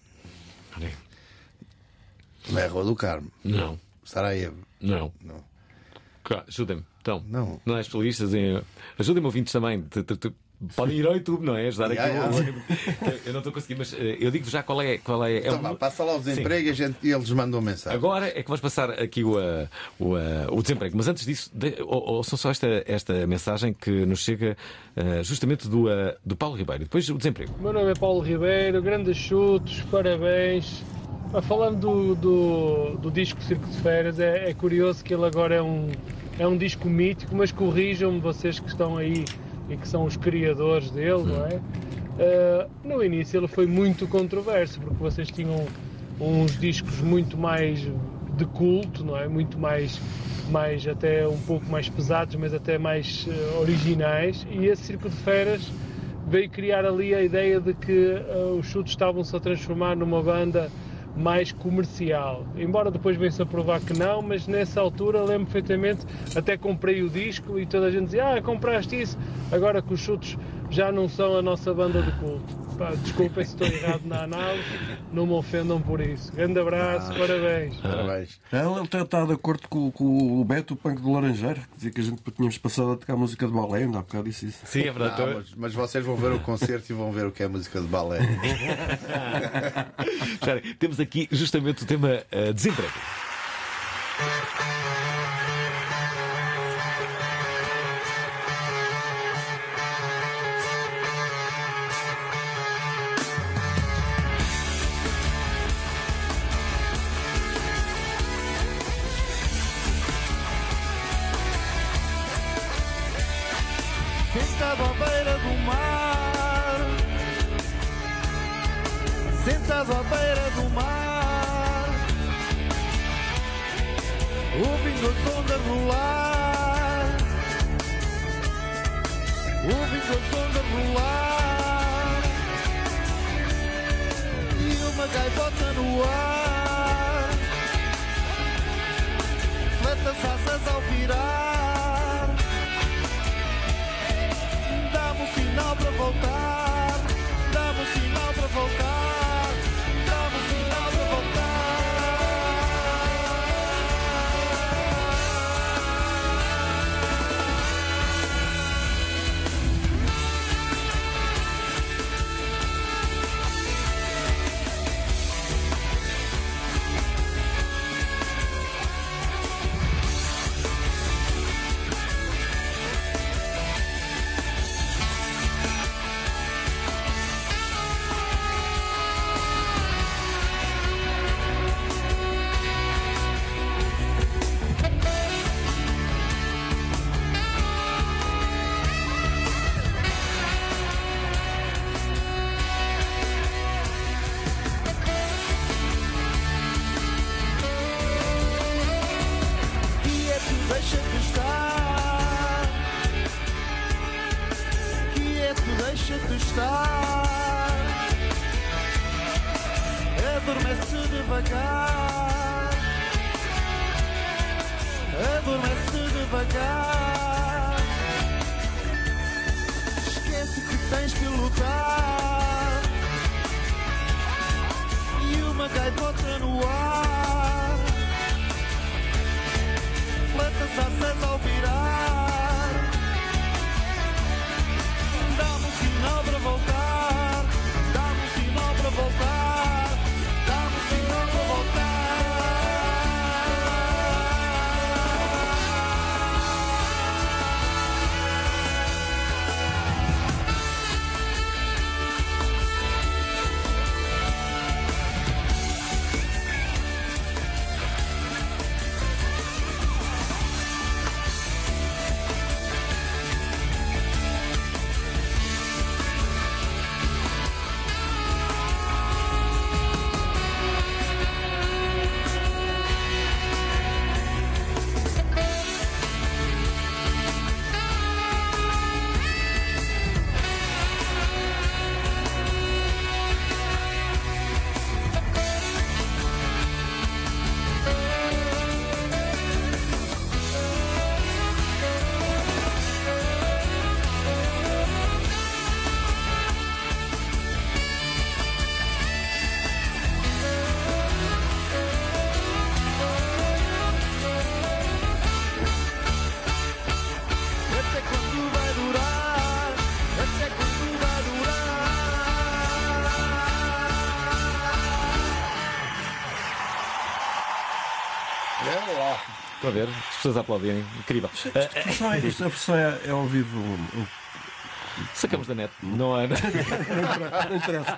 Não é a Rua do Carmo? Não. Sarajevo? Não. Não. Ajudem-me. Então, não. Não é especialistas em. Ajudem-me ouvintes também. Podem ir ao YouTube, não é? Ajudar aqui Yeah, o yeah. Eu não estou conseguindo, mas eh, eu digo já qual é. Qual é, é Então um- vá, passa lá o Sim. desemprego e, a gente, e eles mandam mensagem. Agora é que vamos passar aqui o, eh, o, eh, o desemprego. Mas antes disso, de, ou, ouçam só esta, esta mensagem que nos chega eh, justamente do, eh, do Paulo Ribeiro. Depois o desemprego. O meu nome é Paulo Ribeiro, grandes chutos, parabéns. Ah, Falando do, do, do disco Circo de Feras, é, é curioso que ele agora é um, é um disco mítico, mas corrijam-me vocês que estão aí e que são os criadores dele, não é? Ah, no início ele foi muito controverso, porque vocês tinham uns discos muito mais de culto, não é? Muito mais, mais até um pouco mais pesados, mas até mais eh, originais, e esse Circo de Feras veio criar ali a ideia de que uh, os chutes estavam-se a transformar numa banda mais comercial. Embora depois venha-se a provar que não, mas nessa altura lembro perfeitamente, até comprei o disco e toda a gente dizia: ah, compraste isso, agora que os chutes já não são a nossa banda de culto. Pá, desculpem se estou errado na análise, não me ofendam por isso. Grande abraço, Ah. parabéns. Parabéns. Ele está, está de acordo com, com o Beto, o Punk do Laranjeiro, que dizia que a gente tínhamos passado a tocar música de balé, ainda há bocado disse isso. Sim, é verdade. Ah, mas, mas vocês vão ver o concerto e vão ver o que é música de balé. Já, temos aqui justamente o tema eh, desemprego. Sentado à beira do mar, sentado à beira do mar, ouvindo as ondas rolar, ouvindo as ondas rolar, e uma gaivota no ar, fleta-se asas ao virar. Dá-me um sinal para voltar, dá-me um sinal para voltar, dá-me um sinal para voltar. Quieto, deixa-te estar. Quieto, deixa-te estar. Adormece devagar. Adormece devagar. Esquece que tens que lutar. E uma gaivota no ar. Plantas asas ao virar. Dá-me um sinal para voltar. Dá-me um sinal para voltar. Dá-me um sinal para voltar. Estou a ver, as pessoas aplaudirem. Incrível. Esta versão é, esta versão é, é ao vivo. Sacamos da net, não é? Não interessa.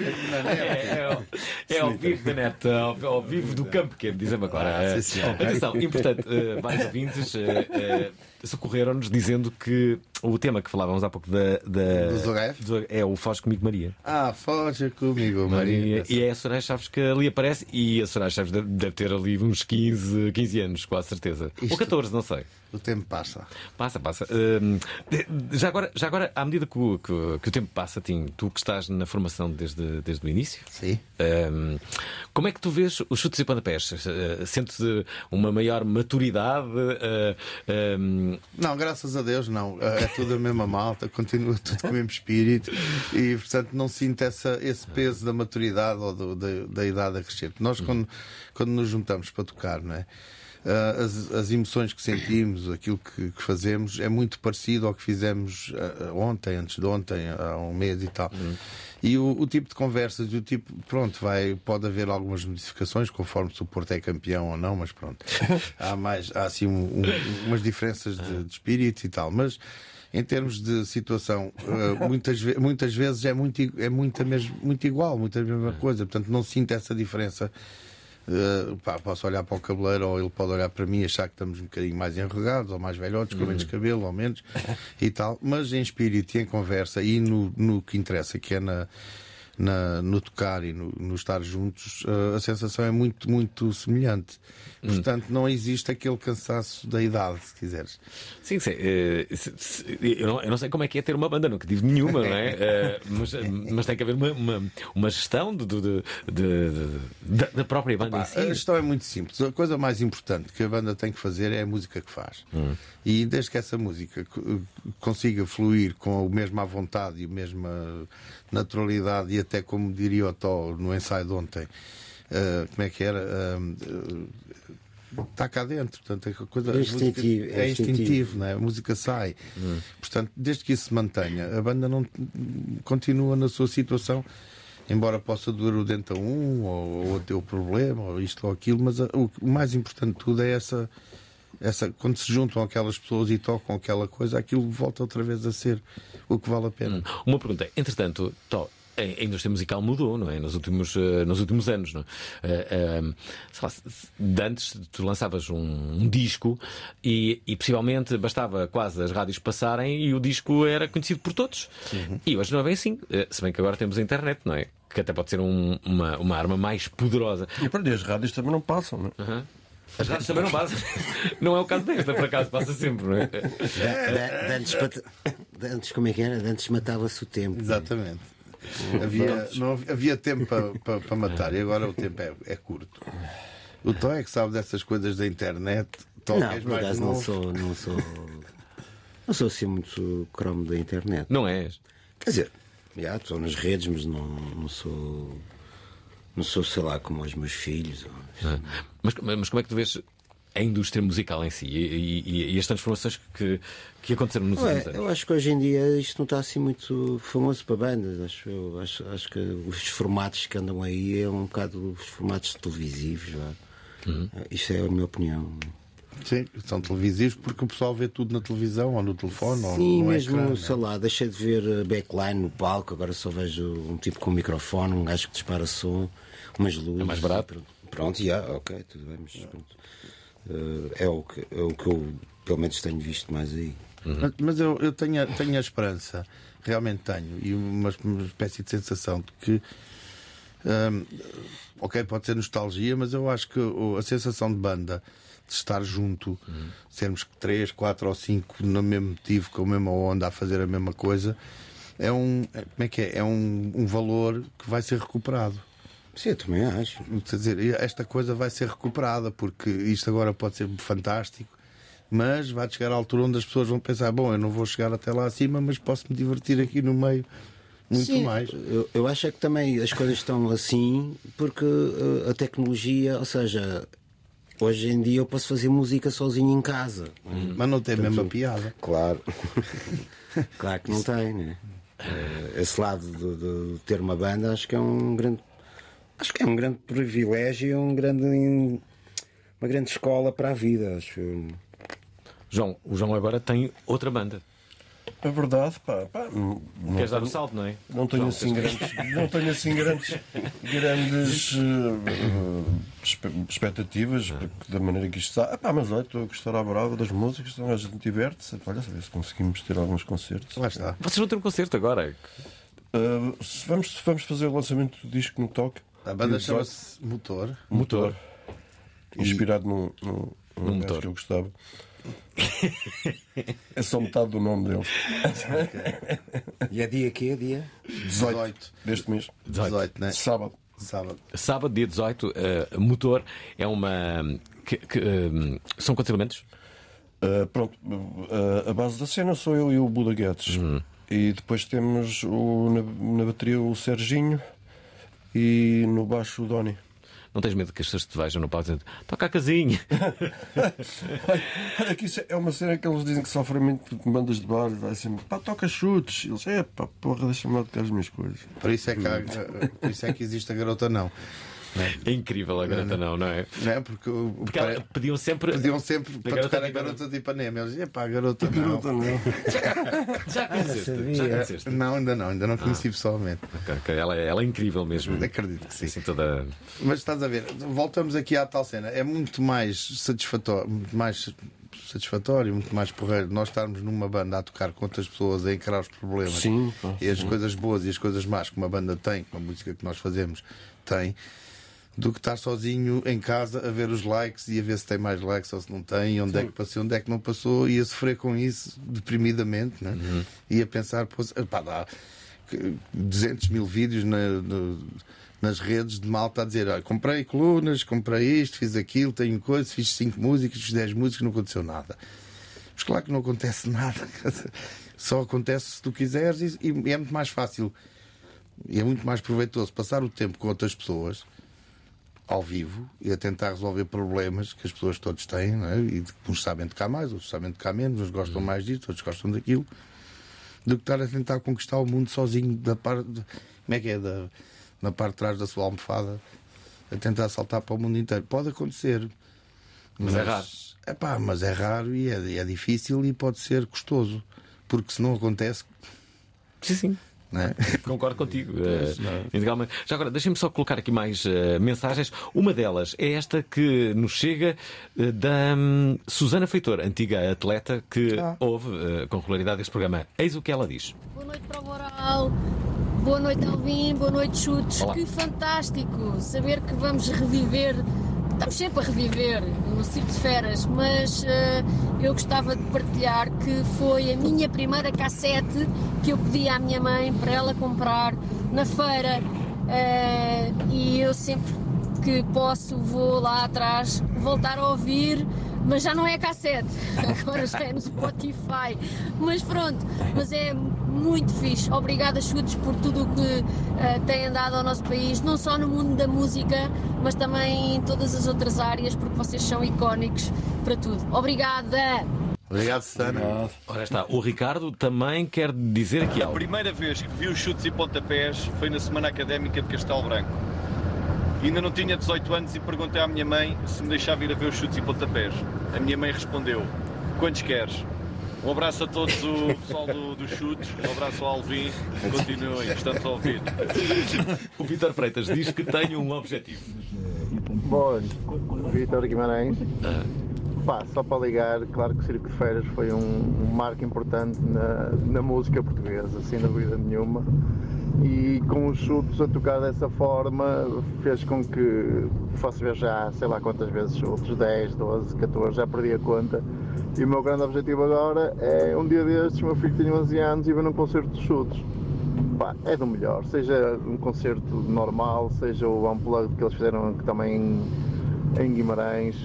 É, é, é ao vivo da net, ao, ao vivo do campo pequeno, dizem-me agora. Ah, sim, sim. Atenção, importante, uh, vários ouvintes uh, uh, socorreram-nos dizendo que o tema que falávamos há pouco da, da, do Zoref? é o Foge Comigo Maria. Ah, foge comigo Maria. Maria. E é a Soraya Chaves que ali aparece, e a Soraya Chaves deve, deve ter ali uns quinze, quinze anos, quase certeza. Isto... Ou catorze, não sei. O tempo passa. Passa, passa. Uh, já, agora, já agora, à medida que o, que, que o tempo passa, Tim, tu que estás na formação desde, desde o início, sim. Uh, como é que tu vês os chutes e pontapés? Uh, sentes uma maior maturidade? Uh, uh, não, graças a Deus, não. É tudo a mesma malta, continua tudo com o mesmo espírito e, portanto, não sinto essa, esse peso da maturidade ou do, da, da idade a crescer. Nós, quando, quando nos juntamos para tocar, não é? Uh, as, as emoções que sentimos, aquilo que, que fazemos é muito parecido ao que fizemos uh, ontem, antes de ontem, há um mês e tal. Uhum. E o, o tipo de conversas e o tipo, pronto, vai, pode haver algumas modificações conforme se o Porto é campeão ou não, mas pronto, há mais, há assim um, um, umas diferenças de, de espírito e tal, mas em termos de situação, uh, muitas, ve muitas vezes é muito, é muito, mesmo, muito igual, muita mesma coisa, portanto não sinto essa diferença. Uh, pá, posso olhar para o cabeleiro ou ele pode olhar para mim e achar que estamos um bocadinho mais enregados ou mais velhotes, com menos cabelo ou menos e tal, mas em espírito e em conversa e no, no que interessa, que é na, na, no tocar e no, no estar juntos, uh, a sensação é muito, muito semelhante. Hum. Portanto, não existe aquele cansaço da idade, se quiseres. Sim, sim. Uh, se, se, eu, não, eu não sei como é que é ter uma banda, nunca tive nenhuma, não é? Uh, mas, mas tem que haver uma, uma, uma gestão de, de, de, de, de, da própria banda. Opa, em si. A gestão é muito simples. A coisa mais importante que a banda tem que fazer é a música que faz. Hum. E desde que essa música consiga fluir com a mesma vontade e a mesma naturalidade, e até como diria o Tó no ensaio de ontem, uh, como é que era? Uh, está cá dentro, portanto, a coisa é instintivo, é instintivo, não é? A música sai. Hum. Portanto, desde que isso se mantenha, a banda não continua na sua situação, embora possa doer o dente a um, ou, ou ter o problema, ou isto ou aquilo, mas a, o, o mais importante de tudo é essa, essa. Quando se juntam aquelas pessoas e tocam aquela coisa, aquilo volta outra vez a ser o que vale a pena. Hum. Uma pergunta, entretanto, Tó, a indústria musical mudou, não é? Nos últimos, uh, nos últimos anos, não é? Uh, uh, sei lá, de antes tu lançavas um, um disco e, e possivelmente bastava quase as rádios passarem e o disco era conhecido por todos. Uhum. E hoje não é bem assim. Uh, se bem que agora temos a internet, não é? Que até pode ser um, uma, uma arma mais poderosa. E para as rádios também não passam, não é? Uhum. As rádios também não passam. Não é o caso desta, por acaso, passa sempre, não é? De, de, de, antes, de antes, como é que era? De antes matava-se o tempo. Exatamente. Havia, não havia tempo para, para, para matar e agora o tempo é, é curto. O Tó é que sabe dessas coisas da internet. Tó, não, por acaso não sou, não sou não sou assim muito cromo da internet. Não és? Quer dizer, já estou nas redes, mas não, não sou não sou, sei lá, como os meus filhos. Ah, mas, mas como é que tu vês a indústria musical em si e, e, e as transformações que, que aconteceram nos últimos anos? Eu acho que hoje em dia isto não está assim muito famoso para bandas. Acho, eu, acho, acho que os formatos que andam aí é um bocado os formatos televisivos. Uhum. Isto é a minha opinião. Sim, são televisivos porque o pessoal vê tudo na televisão ou no telefone. Sim, ou no mesmo, ecrã, sei lá, deixei de ver backline no palco, agora só vejo um tipo com um microfone, um gajo que dispara som, umas luzes. É mais barato? Pronto, já, yeah, ok, tudo bem, mas pronto. Uh, é, o que, é o que eu pelo menos tenho visto mais aí. Uhum. Mas, mas eu, eu tenho, tenho a esperança, realmente tenho, e uma, uma espécie de sensação de que um, ok, pode ser nostalgia, mas eu acho que a sensação de banda, de estar junto, uhum. sermos três, quatro ou cinco no mesmo motivo, com a mesma onda, a fazer a mesma coisa, é um, como é que é? É um, um valor que vai ser recuperado. Sim, eu também acho. Quer dizer, esta coisa vai ser recuperada, porque isto agora pode ser fantástico, mas vai chegar à altura onde as pessoas vão pensar: bom, eu não vou chegar até lá acima, mas posso me divertir aqui no meio muito Sim, mais. Eu, eu acho é que também as coisas estão assim porque uh, a tecnologia, ou seja, hoje em dia eu posso fazer música sozinho em casa. Hum. Mas não tem a mesma piada. Claro. Claro que não tem, né? Uh, esse lado de, de ter uma banda acho que é um grande. Acho que é um grande privilégio e um grande, uma uma grande escola para a vida, acho. João, o João agora tem outra banda. É verdade, pá. pá não, Queres não dar o salto, não é? Não tenho João, assim tens- grandes, não tenho assim grandes, grandes uh, espe- expectativas porque, da maneira que isto está. Ah, pá, mas olha, estou a gostar à brava das músicas, então a gente diverte-se. Olha, saber se conseguimos ter alguns concertos. Lá está. Vocês vão ter um concerto agora? Uh, se vamos, vamos fazer o lançamento do disco no Toque. A banda dia dezoito. chama-se Motor. Motor. Inspirado num, num, num Num gajo motor. que eu gostava. É só metade do nome dele. E é dia que é dia? dezoito deste mês. dezoito, né? Sábado. Sábado. Sábado, dia dezoito, uh, Motor é uma. Que, que, uh, são quantos elementos? Uh, pronto, uh, a base da cena sou eu e o Buda Guedes. Uhum. E depois temos o, na, na bateria o Serginho e no baixo o Doni. Não tens medo que as pessoas te vejam no palco dizendo toca a casinha? Olha que isso é uma cena que eles dizem que sofrem muito de bandas de bar. Vai sempre, pá, toca chutes. Eles, é pá, porra, deixa-me lá tocar as minhas coisas. Por isso é que, há, por isso é que existe a garota não. É incrível a garota não, não é? Não é? Porque, o- Porque ela- pediam sempre. pediam sempre para garota tocar a de Ipanema. garota de Ipanema. Eles diziam, pá, a garota não. Garota não. Já conheceste? Já conheceste? Não, ainda não, ainda não conheci pessoalmente. Ok, ok. Ela, é- ela é incrível mesmo. Acredito que sim. Assim, toda... Mas estás a ver, voltamos aqui à tal cena. É muito mais satisfatório, muito mais satisfatório, muito mais porreiro nós estarmos numa banda a tocar com outras pessoas, a encarar os problemas Sim, pá, e as sim. coisas boas e as coisas más que uma banda tem, que uma música que nós fazemos tem, do que estar sozinho em casa a ver os likes e a ver se tem mais likes ou se não tem, e onde é que passou, onde é que não passou, e a sofrer com isso deprimidamente, né? Uhum. E a pensar, pô, pá, dá duzentos mil vídeos na, no- nas redes de malta a dizer: olha, comprei colunas, comprei isto, fiz aquilo, tenho coisa, fiz cinco músicas, fiz dez músicas, não aconteceu nada. Mas claro que não acontece nada, só acontece se tu quiseres, e, e é muito mais fácil e é muito mais proveitoso passar o tempo com outras pessoas ao vivo e a tentar resolver problemas que as pessoas todos têm, não é? E de- uns sabem tocar mais, outros sabem tocar menos, uns gostam mais disto, outros gostam daquilo, do que estar a tentar conquistar o mundo sozinho da parte de- como é que é, da, na parte de trás da sua almofada, a tentar saltar para o mundo inteiro. Pode acontecer, Mas é raro. Epá, mas é raro e é, é difícil e pode ser custoso, porque se não acontece, Sim, sim. não é? Concordo contigo. eh, integralmente. Já agora, deixem-me só colocar aqui mais eh, mensagens. Uma delas é esta que nos chega eh, da hum, Susana Feitor, antiga atleta que Ah. ouve eh, com regularidade este programa. Eis o que ela diz. Boa noite, Prova Oral. Boa noite, Alvin. Boa noite, Chutes. Olá. Que fantástico saber que vamos reviver. Estamos sempre a reviver no Circo de Feras, mas eh, eu gostava de partilhar que foi a minha primeira cassete que eu pedi à minha mãe para ela comprar na feira. Eh, e eu sempre que posso vou lá atrás voltar a ouvir, mas já não é cassete, agora já é no Spotify. Mas pronto, mas é muito fixe. Obrigada, Chutes, por tudo o que eh, têm dado ao nosso país, não só no mundo da música, mas também em todas as outras áreas, porque vocês são icónicos para tudo. Obrigada! Obrigado, Susana. Ora está, o Ricardo também quer dizer aqui A algo. primeira vez que vi os chutes e pontapés foi na Semana Académica de Castelo Branco. Ainda não tinha dezoito anos e perguntei à minha mãe se me deixava ir a ver os chutes e pontapés. A minha mãe respondeu: quantos queres? Um abraço a todos o pessoal do, dos chutes, um abraço ao Alvin, continuem, estamos a ouvir. O Vítor Freitas diz que tem um objetivo. Bom, Vítor Guimarães. Pá, só para ligar, claro que o Circo de Feiras foi um, um marco importante na, na música portuguesa, sem dúvida nenhuma. E com os chutes a tocar dessa forma fez com que fosse ver já sei lá quantas vezes chutes, dez, doze, catorze, já perdi a conta. E o meu grande objetivo agora é um dia destes, meu filho tem onze anos, e ver num concerto de chutes. Pá, é do melhor, seja um concerto normal, seja o Unplugged que eles fizeram aqui também em, em Guimarães.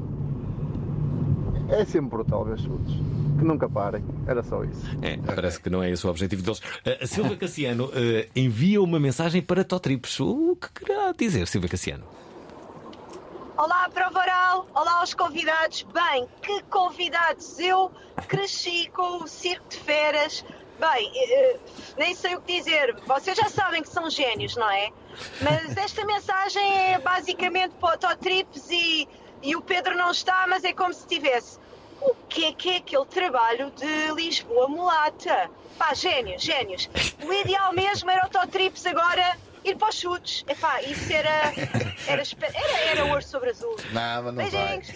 É sempre brutal ver chutes, que nunca parem, era só isso. É, parece que não é esse o objetivo deles. Uh, a Silvia Cassiano uh, envia uma mensagem para Totrips. O que querá dizer, Silvia Cassiano? Olá, Prova Oral. Olá aos convidados. Bem, que convidados! Eu cresci com o Circo de Feras. Bem, eh, nem sei o que dizer. Vocês já sabem que são génios, não é? Mas esta mensagem é basicamente para o Totrips e e o Pedro não está, mas é como se tivesse. O que é que é aquele trabalho de Lisboa Mulata? Pá, génios, génios. O ideal mesmo era autotrips agora ir para os chutes. Epá, isso era era, era, era ouro sobre azul. Não, mas não Beijinhos.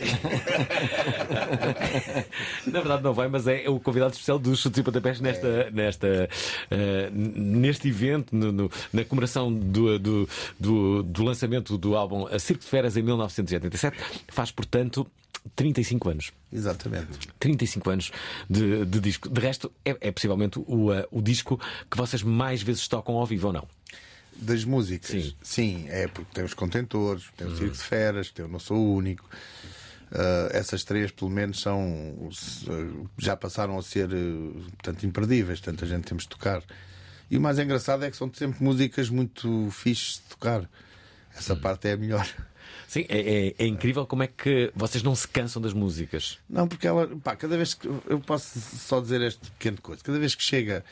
vai. Na verdade não vai, mas é o convidado especial dos Chutes e Pontapés nesta, é. nesta, uh, neste evento, no, no, na comemoração do, do, do, do lançamento do álbum A Circo de Feras em mil novecentos e oitenta e sete. Faz, portanto, trinta e cinco anos. Exatamente. trinta e cinco anos de, de disco. De resto, é, é possivelmente o, uh, o disco que vocês mais vezes tocam ao vivo ou não? Das músicas? Sim. Sim, é porque tem os Contentores, tem o Circo de Feras, tem o Não Sou o Único. Uh, essas três, pelo menos, são uh, já passaram a ser uh, portanto, imperdíveis. Tanta gente temos de tocar. E o mais engraçado é que são sempre músicas muito fixes de tocar. Essa hum. parte é a melhor. Sim, é, é, é incrível como é que vocês não se cansam das músicas. Não, porque ela, pá, cada vez que. Eu posso só dizer esta pequena coisa. Cada vez que chega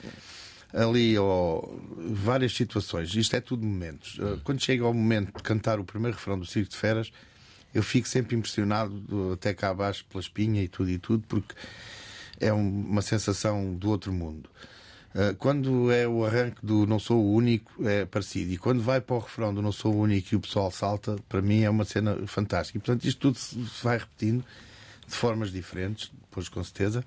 ali, ou várias situações, isto é tudo momentos. Quando chega ao momento de cantar o primeiro refrão do Circo de Feras, eu fico sempre impressionado, até cá abaixo, pela espinha e tudo e tudo, porque é uma sensação do outro mundo. Quando é o arranque do Não Sou o Único, é parecido. E quando vai para o refrão do Não Sou o Único e o pessoal salta, para mim é uma cena fantástica. E, portanto, isto tudo se vai repetindo de formas diferentes, depois com certeza,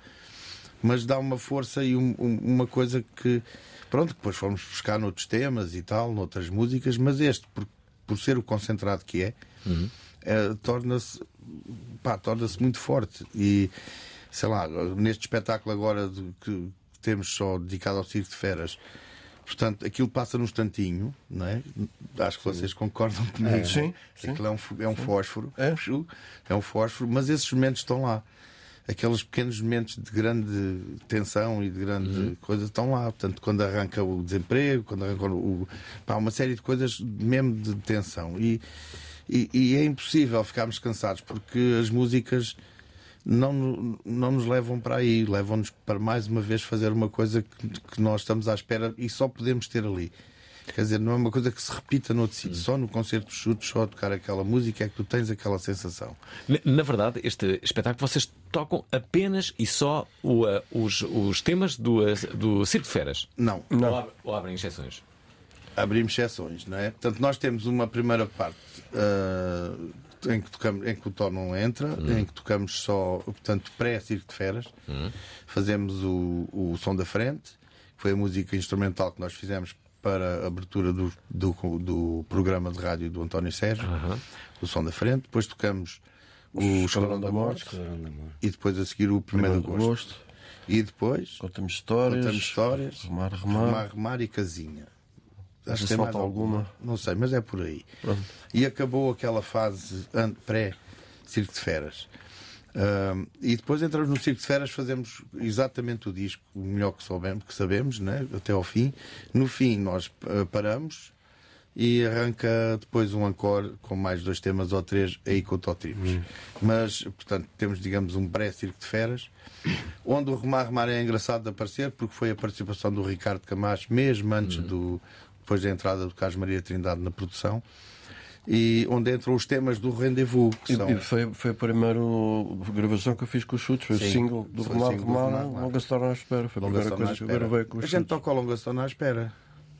mas dá uma força e um, um, uma coisa que, pronto, depois fomos buscar noutros temas e tal, noutras músicas, mas este, por, por ser o concentrado que é, uhum. é torna-se, pá, torna-se muito forte. E, sei lá, neste espetáculo agora de, que temos só dedicado ao Circo de Feras, portanto, aquilo passa num instantinho, não é? Acho que vocês concordam comigo. É. Sim, sim. Aquilo é um, é um fósforo, é. é um fósforo, mas esses momentos estão lá. Aqueles pequenos momentos de grande tensão e de grande uhum. coisa estão lá. Portanto, quando arranca o desemprego, quando arranca o. Pá, uma série de coisas mesmo de tensão. E, e, e é impossível ficarmos cansados, porque as músicas não, não nos levam para aí, levam-nos para mais uma vez fazer uma coisa que, que nós estamos à espera e só podemos ter ali. Quer dizer, não é uma coisa que se repita no outro sítio. Só no concerto de chutes, só a tocar aquela música é que tu tens aquela sensação. Na, na verdade, este espetáculo vocês tocam apenas e só o, uh, os, os temas do, uh, do Circo de Feras? Não. não. Ou, ab ou abrem exceções? Abrimos exceções, não é? Portanto, nós temos uma primeira parte uh, em, que tocamos, em que o Tó não entra, hum. em que tocamos só, portanto, pré-Circo de Feras. Hum. Fazemos o, o Som da Frente, que foi a música instrumental que nós fizemos para a abertura do, do, do programa de rádio do António Sérgio, uhum. do Som da Frente. Depois tocamos o Esquadrão da Morte, e depois a seguir o Primeiro de Agosto. E depois contamos histórias, contamos histórias remar, remar. remar, remar e casinha. Acho que tem mais alguma. alguma. Não sei, mas é por aí. Pronto. E acabou aquela fase pré-Circo de Feras. Uh, e depois entramos no Circo de Feras, fazemos exatamente o disco, o melhor que, soubemos, que sabemos, né? Até ao fim. No fim nós uh, paramos e arranca depois um encore com mais dois temas ou três aí com o Totripes. Hum. Mas, portanto, temos, digamos, um pré-Circo de Feras, onde o Remar Remar é engraçado de aparecer, porque foi a participação do Ricardo Camacho, mesmo antes hum. do depois da entrada do Carlos Maria Trindade na produção. E onde entram os temas do Rendezvous. Que são... E foi, foi a primeira gravação que eu fiz com os chutes, foi Sim, o single do Remar Remar, Longa História à Espera. Foi a Longa primeira coisa que eu gravei com os A chutes. gente toca o Longa História à Espera.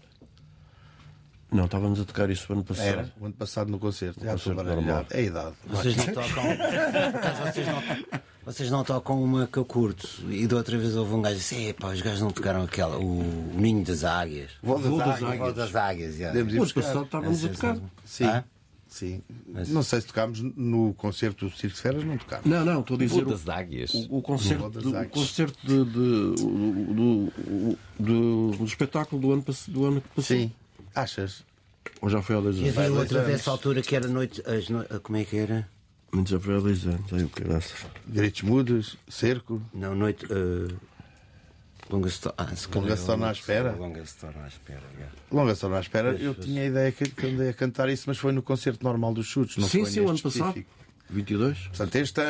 Não, estávamos a tocar isso o ano passado. Era, o ano passado no concerto. Já estou baralhado. É a idade. Vocês não tocam. vocês, não, vocês não tocam uma que eu curto. E da outra vez houve um gajo e disse: pá, os gajos não tocaram aquela, o, o Ninho das Águias. Voo das, das Águias. Voo das Águias, yeah. O ano passado estávamos a tocar. Sim. Ah? Sim. Mas... Não sei se tocámos no concerto do Circo de Feras, não tocámos. Não, não, estou a dizer. O das Águias. O, o concerto, de, o concerto de, de, do, do, do, do espetáculo do ano, do ano passado. Sim. Achas? Ou já foi há dois anos? E havia outra dessa altura que era noite. As no... Como é que era? Mas já foi há dois anos. Aí o que graças. Gritos mudos, cerco. Não, noite. Uh... Longa História ah, Longa História à Espera. Longa História à Espera. Yeah. Longa História à Espera. Eu tinha a ideia que, que andei a cantar isso, mas foi no concerto normal dos chutes. Não sim, foi sim, o ano específico. passado. vinte e dois. Portanto, este ano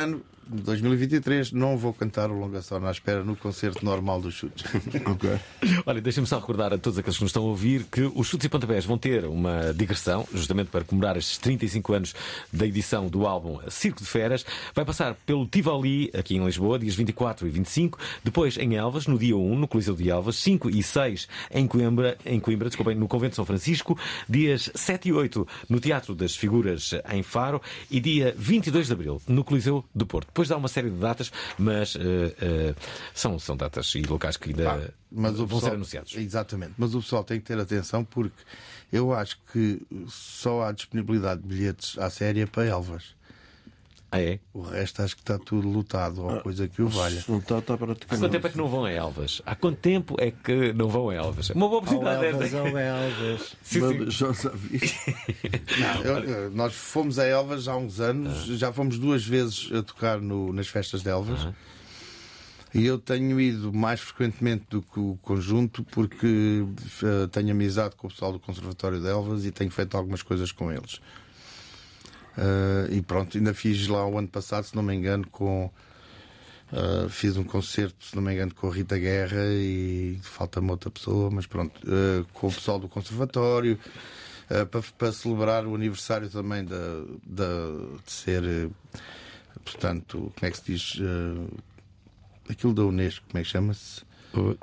dois mil e vinte e três não vou cantar o Longa Sona à espera no concerto normal dos Chutes. Ok. Olha, deixem-me só recordar a todos aqueles que nos estão a ouvir que os Chutes e Pontapés vão ter uma digressão, justamente para comemorar estes trinta e cinco anos da edição do álbum Circo de Feras. Vai passar pelo Tivoli, aqui em Lisboa, dias vinte e quatro e vinte e cinco. Depois em Elvas, no dia um, no Coliseu de Elvas. cinco e seis em Coimbra, em Coimbra, desculpem, no Convento de São Francisco. Dias sete e oito no Teatro das Figuras, em Faro. E dia vinte e dois de abril, no Coliseu de Porto. Depois dá uma série de datas, mas uh, uh, são, são datas e locais que ainda ah, mas vão pessoal, ser anunciados. Exatamente, mas o pessoal tem que ter atenção porque eu acho que só há disponibilidade de bilhetes à série para Elvas. Ah, é? O resto acho que está tudo lotado, ou coisa que o valha. Não está, está Há quanto tempo é que não vão a Elvas? Há quanto tempo é que não vão a Elvas? Uma boa oportunidade. Elvas, ou Elvas. Sim, sim. Já sabia. Não, eu, nós fomos a Elvas há uns anos, ah. já fomos duas vezes a tocar no, nas festas de Elvas. Ah. E eu tenho ido mais frequentemente do que o conjunto porque uh, tenho amizade com o pessoal do Conservatório de Elvas e tenho feito algumas coisas com eles. Uh, e pronto, ainda fiz lá o ano passado, se não me engano, com uh, fiz um concerto, se não me engano, com a Rita Guerra e falta-me outra pessoa, mas pronto, uh, com o pessoal do Conservatório, uh, para, para celebrar o aniversário também da, da, de ser, uh, portanto, como é que se diz, uh, aquilo da Unesco, como é que chama-se? Uh,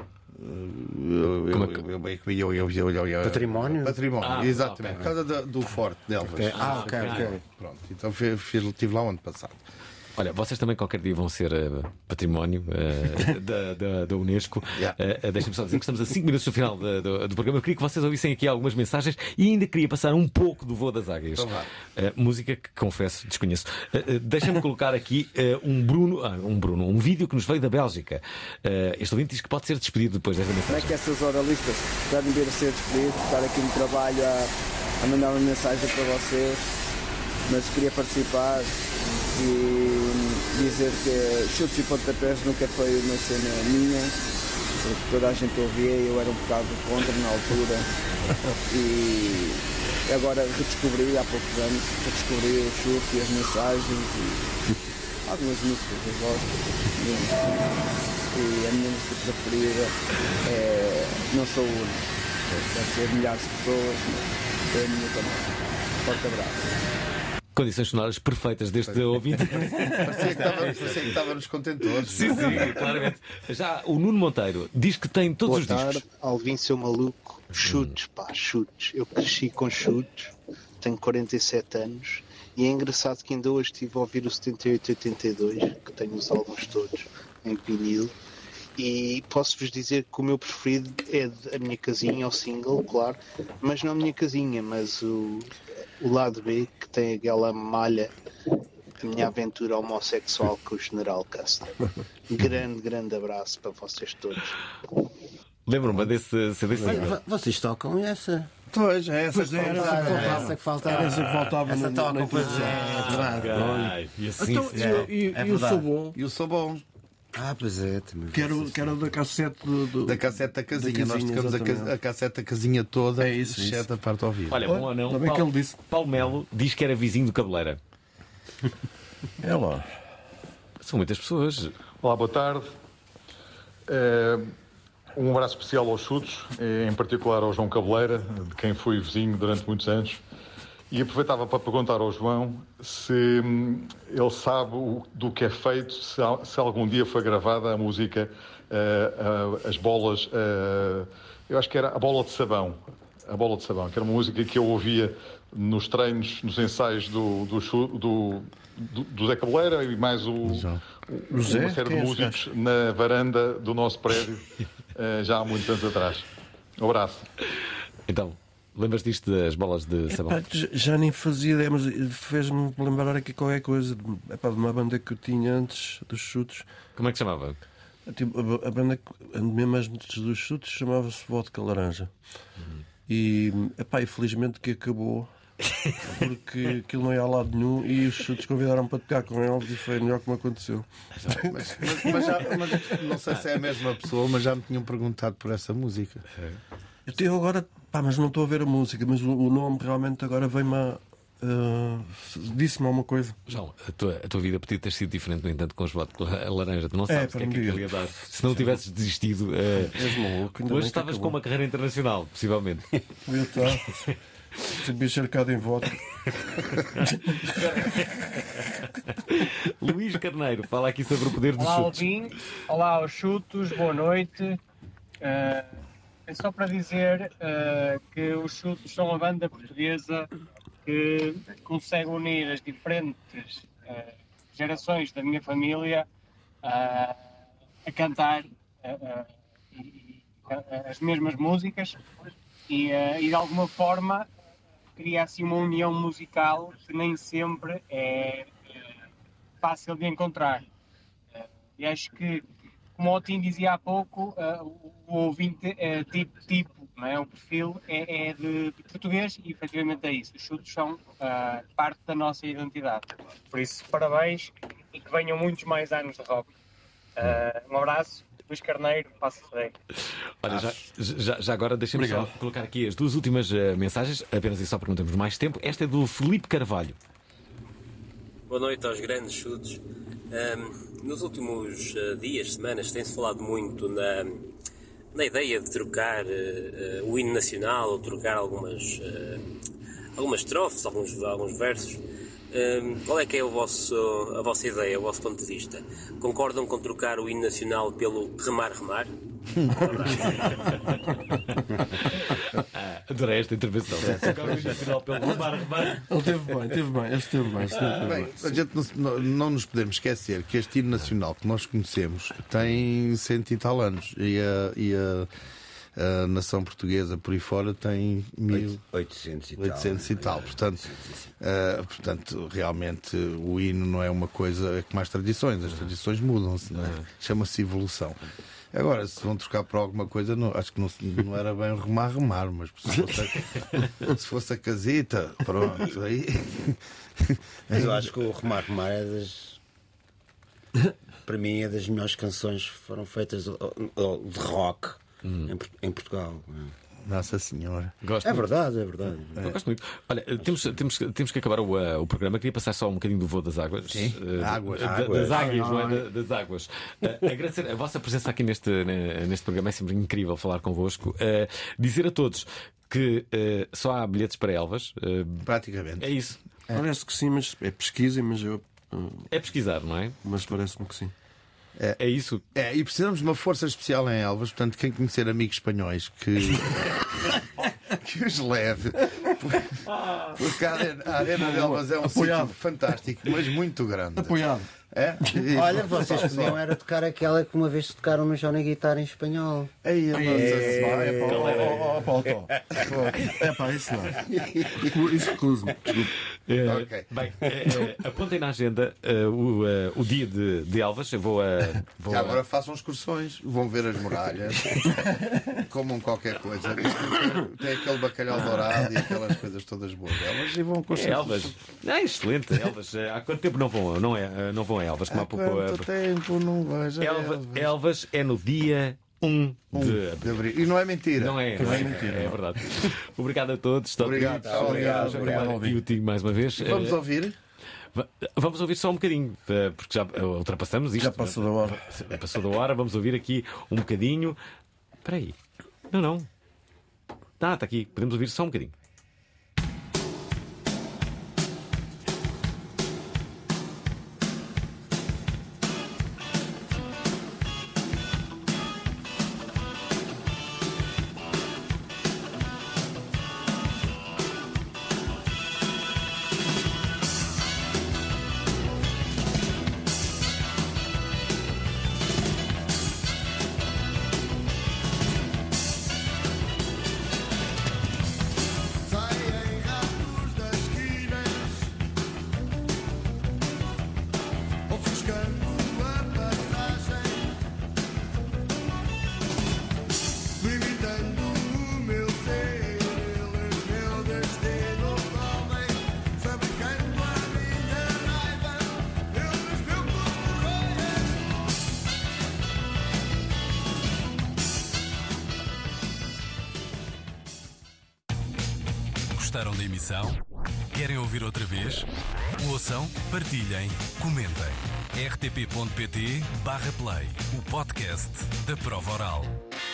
Património? Património, ah, exatamente. Okay. Por causa da, do Forte de Elvas. Okay. Ah, ok, ok. Pronto, então fiz, fiz, estive lá o ano passado. Olha, vocês também qualquer dia vão ser uh, património uh, da, da, da Unesco. Yeah. Uh, Deixem-me só dizer que estamos a cinco minutos do final do, do, do programa. Eu queria que vocês ouvissem aqui algumas mensagens e ainda queria passar um pouco do Voo das Águias. Então uh, música que, confesso, desconheço. Uh, uh, Deixem-me colocar aqui uh, um Bruno, ah, um Bruno, um vídeo que nos veio da Bélgica. Uh, este ouvinte diz que pode ser despedido depois desta mensagem. Como é que essas oralistas devem vir a ser despedidos, estar aqui no trabalho a, a mandar uma mensagem para vocês, mas queria participar e dizer que Chutes e Pontapés nunca foi uma cena minha, porque toda a gente ouvia e eu era um bocado contra na altura. E agora redescobri há poucos anos, redescobri o chute e as mensagens e algumas músicas eu gosto. E a minha música preferida é Não Sou o Único. Deve ser milhares de pessoas, mas é a minha também. Forte abraço. Condições sonoras perfeitas deste ouvinte. Parecia que estava, parecia que estava nos contentores. Sim, sim, claramente. Já o Nuno Monteiro diz que tem todos Boa os tarde, discos. Alvin, seu maluco. Chutes, pá, chutes. Eu cresci com chutes, tenho quarenta e sete anos e é engraçado que ainda hoje estive a ouvir o setenta e oito e oitenta e dois, que tenho os álbuns todos em vinil. E posso-vos dizer que o meu preferido é a minha casinha, o single, claro, mas não a minha casinha, mas o, o lado B, que tem aquela malha, a minha aventura homossexual com o General Custer. Grande, grande abraço para vocês todos. Lembro-me desse C D C. Olha, vocês tocam essa? Pois, é essa Pois era, essa que faltava. Essa que faltava Essa no- toca, no- pois é, é verdade. Ai, e assim, Então, sim. e, e, É e o verdade. Sou Bom? E eu sou bom. Ah, pois é, também. Quero, quero da cassete do, do- Da cassete da casinha. Da Nós casinha, tocamos a, ca- exatamente. a cassete da casinha toda, É isso, exceto isso. a parte ao vivo. Olha, bom ou não, Ainda bem que Paulo, ele disse. Paulo Melo diz que era vizinho do Cabeleira. É lá. São muitas pessoas. Olá, boa tarde. Eh, Um abraço especial aos Chutes, eh, em particular ao João Cabeleira, de quem fui vizinho durante muitos anos. E aproveitava para perguntar ao João se hum, ele sabe o- do que é feito, se, al- se algum dia foi gravada a música eh, ah, As Bolas, eh, eu acho que era A Bola de Sabão, A Bola de Sabão, que era uma música que eu ouvia nos treinos, nos ensaios do, do, Chu- do, do, do Zé Cabeleira e mais o, o- O Zé? uma série Quem de é esse músicos na varanda do nosso prédio, eh, já há muitos anos atrás. Um abraço. Então, lembras disto das bolas de sabão? Epá, j- já nem fazia ideia, mas fez-me lembrar aqui qualquer coisa. Epá, de uma banda que eu tinha antes dos Chutes. Como é que chamava? Tipo, a, a banda que- mesmo antes dos Chutes chamava-se Vodka Laranja. E, epá, infelizmente que acabou. Porque aquilo não ia a lado nenhum e os Chutes convidaram para tocar com eles e foi o melhor que me aconteceu. Mas, mas- mas já- mas não sei se é a mesma pessoa, mas já me tinham perguntado por essa música. Eu tenho agora, pá, mas não estou a ver a música, mas o, o nome realmente agora vem-me à, Uh, Disse-me alguma coisa. João, a tua, a tua vida podia ter sido diferente, no entanto, com os votos a laranja. Tu não sabes É, o que é que aquilo ia dar. Se não tivesses desistido, uh, És maluco, ainda hoje bem que estavas acabou. com uma carreira internacional, possivelmente. Eu estava. Sabia cercado em voto. Luís Carneiro fala aqui sobre o poder dos Olá, chutes. Alvin. Olá aos chutos, boa noite. Eh, é só para dizer eh, que os chutos são uma banda portuguesa que consegue unir as diferentes eh, gerações da minha família ah, a cantar ah, ah, e- e, ah, as mesmas músicas e, ah, e de alguma forma cria assim uma união musical que nem sempre é eh, fácil de encontrar. Eh, e acho que, como o Tim dizia há pouco, eh, o, o ouvinte é tipo, tipo não é? O perfil é, é de, de português e efetivamente é isso. Os chutos são ah, parte da nossa identidade. Por isso, parabéns e que venham muitos mais anos de rock. Ah, um abraço, Luís Carneiro, Passo Ferreira. Olha, já, já, já agora deixem-me só Obrigado. colocar aqui as duas últimas eh, mensagens, apenas e só porque não temos mais tempo. Esta é do Felipe Carvalho. Boa noite aos grandes chutes. Ahm, nos últimos eh, dias, semanas, tem-se falado muito na, na ideia de trocar eh, eh, o hino nacional ou trocar algumas, eh, algumas estrofes, alguns, alguns versos. Ahm, qual é que é o vosso, a vossa ideia, o vosso ponto de vista? Concordam com trocar o hino nacional pelo remar-remar? Ah, adorei esta intervenção. Trocar o hino nacional pelo remar-remar. Ele teve bem, teve bem, este teve bem. este teve Bem, bem. a gente não, se- não- não nos podemos esquecer que este hino nacional que nós conhecemos tem cento e tal anos e a, e a, a nação portuguesa por aí fora tem mil oitocentos e tal. oitocentos e tal. Portanto, ah, portanto, realmente o hino não é uma coisa é como as tradições, as tradições mudam-se, não é? Chama-se evolução. Agora, se vão trocar por alguma coisa, não- acho que não, se- não era bem remar-remar, mas se fosse, a, se fosse a casita, pronto, aí. Mas eu acho que o Remar Remar é das. Para mim, é das melhores canções que foram feitas oh, oh, de rock em, Por- em Portugal. Nossa Senhora. Gosto É muito. verdade, é verdade. Eu gosto muito. Olha, temos, temos, temos que acabar o, eh, o programa. Queria passar só um bocadinho do voo das águas. Sim. Eh, Águas. da- Águas. Das águias, não é? Ai, ai. Da- Das águas. Eh, agradecer a vossa presença aqui neste, ne- neste programa. É sempre incrível falar convosco. Eh, dizer a todos que eh, só há bilhetes para Elvas. Eh, Praticamente. É isso. Parece que sim, mas é pesquisa, mas eu. uh, É pesquisar, não é? Mas parece-me que sim. É, é isso. É, e precisamos de uma força especial em Elvas, portanto, quem conhecer amigos espanhóis que, que os leve. Porque a Arena, a Arena de Elvas é um Apoiado. sítio fantástico, mas muito grande. Apoiado. É? Olha, vocês podiam era tocar aquela que uma vez tocaram no Johnny Guitar em espanhol. Ei, É, é, pá, ó, ó, ó, ó, ó. É pá, isso não. Isso recuso-me. Desculpe. Eh, Ok. Bem, eh, eh, apontem na agenda eh, o, eh, o dia de, de Elvas. Eu vou a. Vou Já a- agora façam excursões, vão ver as muralhas, comam qualquer coisa. Tem aquele bacalhau dourado e aquelas coisas todas boas delas e vão É, construir. Elvas. Ah, excelente. Elvas. Eh, Há quanto tempo não vão, não é, eh, não vão a Elvas? Como há Há pouco. quanto eh, tempo não vejo Elva- Elvas? Elvas é no dia um de De abril. E não é mentira. Não é, não é mentira. É verdade. Obrigado a todos. Estou Obrigado. aqui. Obrigado. Obrigado. E o Tigo mais uma vez. Vamos Eh, ouvir? va- Vamos ouvir só um bocadinho, eh, porque já eh, ultrapassamos isto. Já passou da hora. Já passou da hora. Vamos ouvir aqui um bocadinho. Espera aí. Não, não. Ah, está aqui. Podemos ouvir só um bocadinho. Saem ratos das esquinas, ofuscando a passagem, limitando o meu ser, eles meu destino comem, fabricando a minha raiva, eles meu corroem. Gostaram da emissão? Querem ouvir outra vez? Ouçam, partilhem, comentem. r t p ponto p t barra play, o podcast da Prova Oral.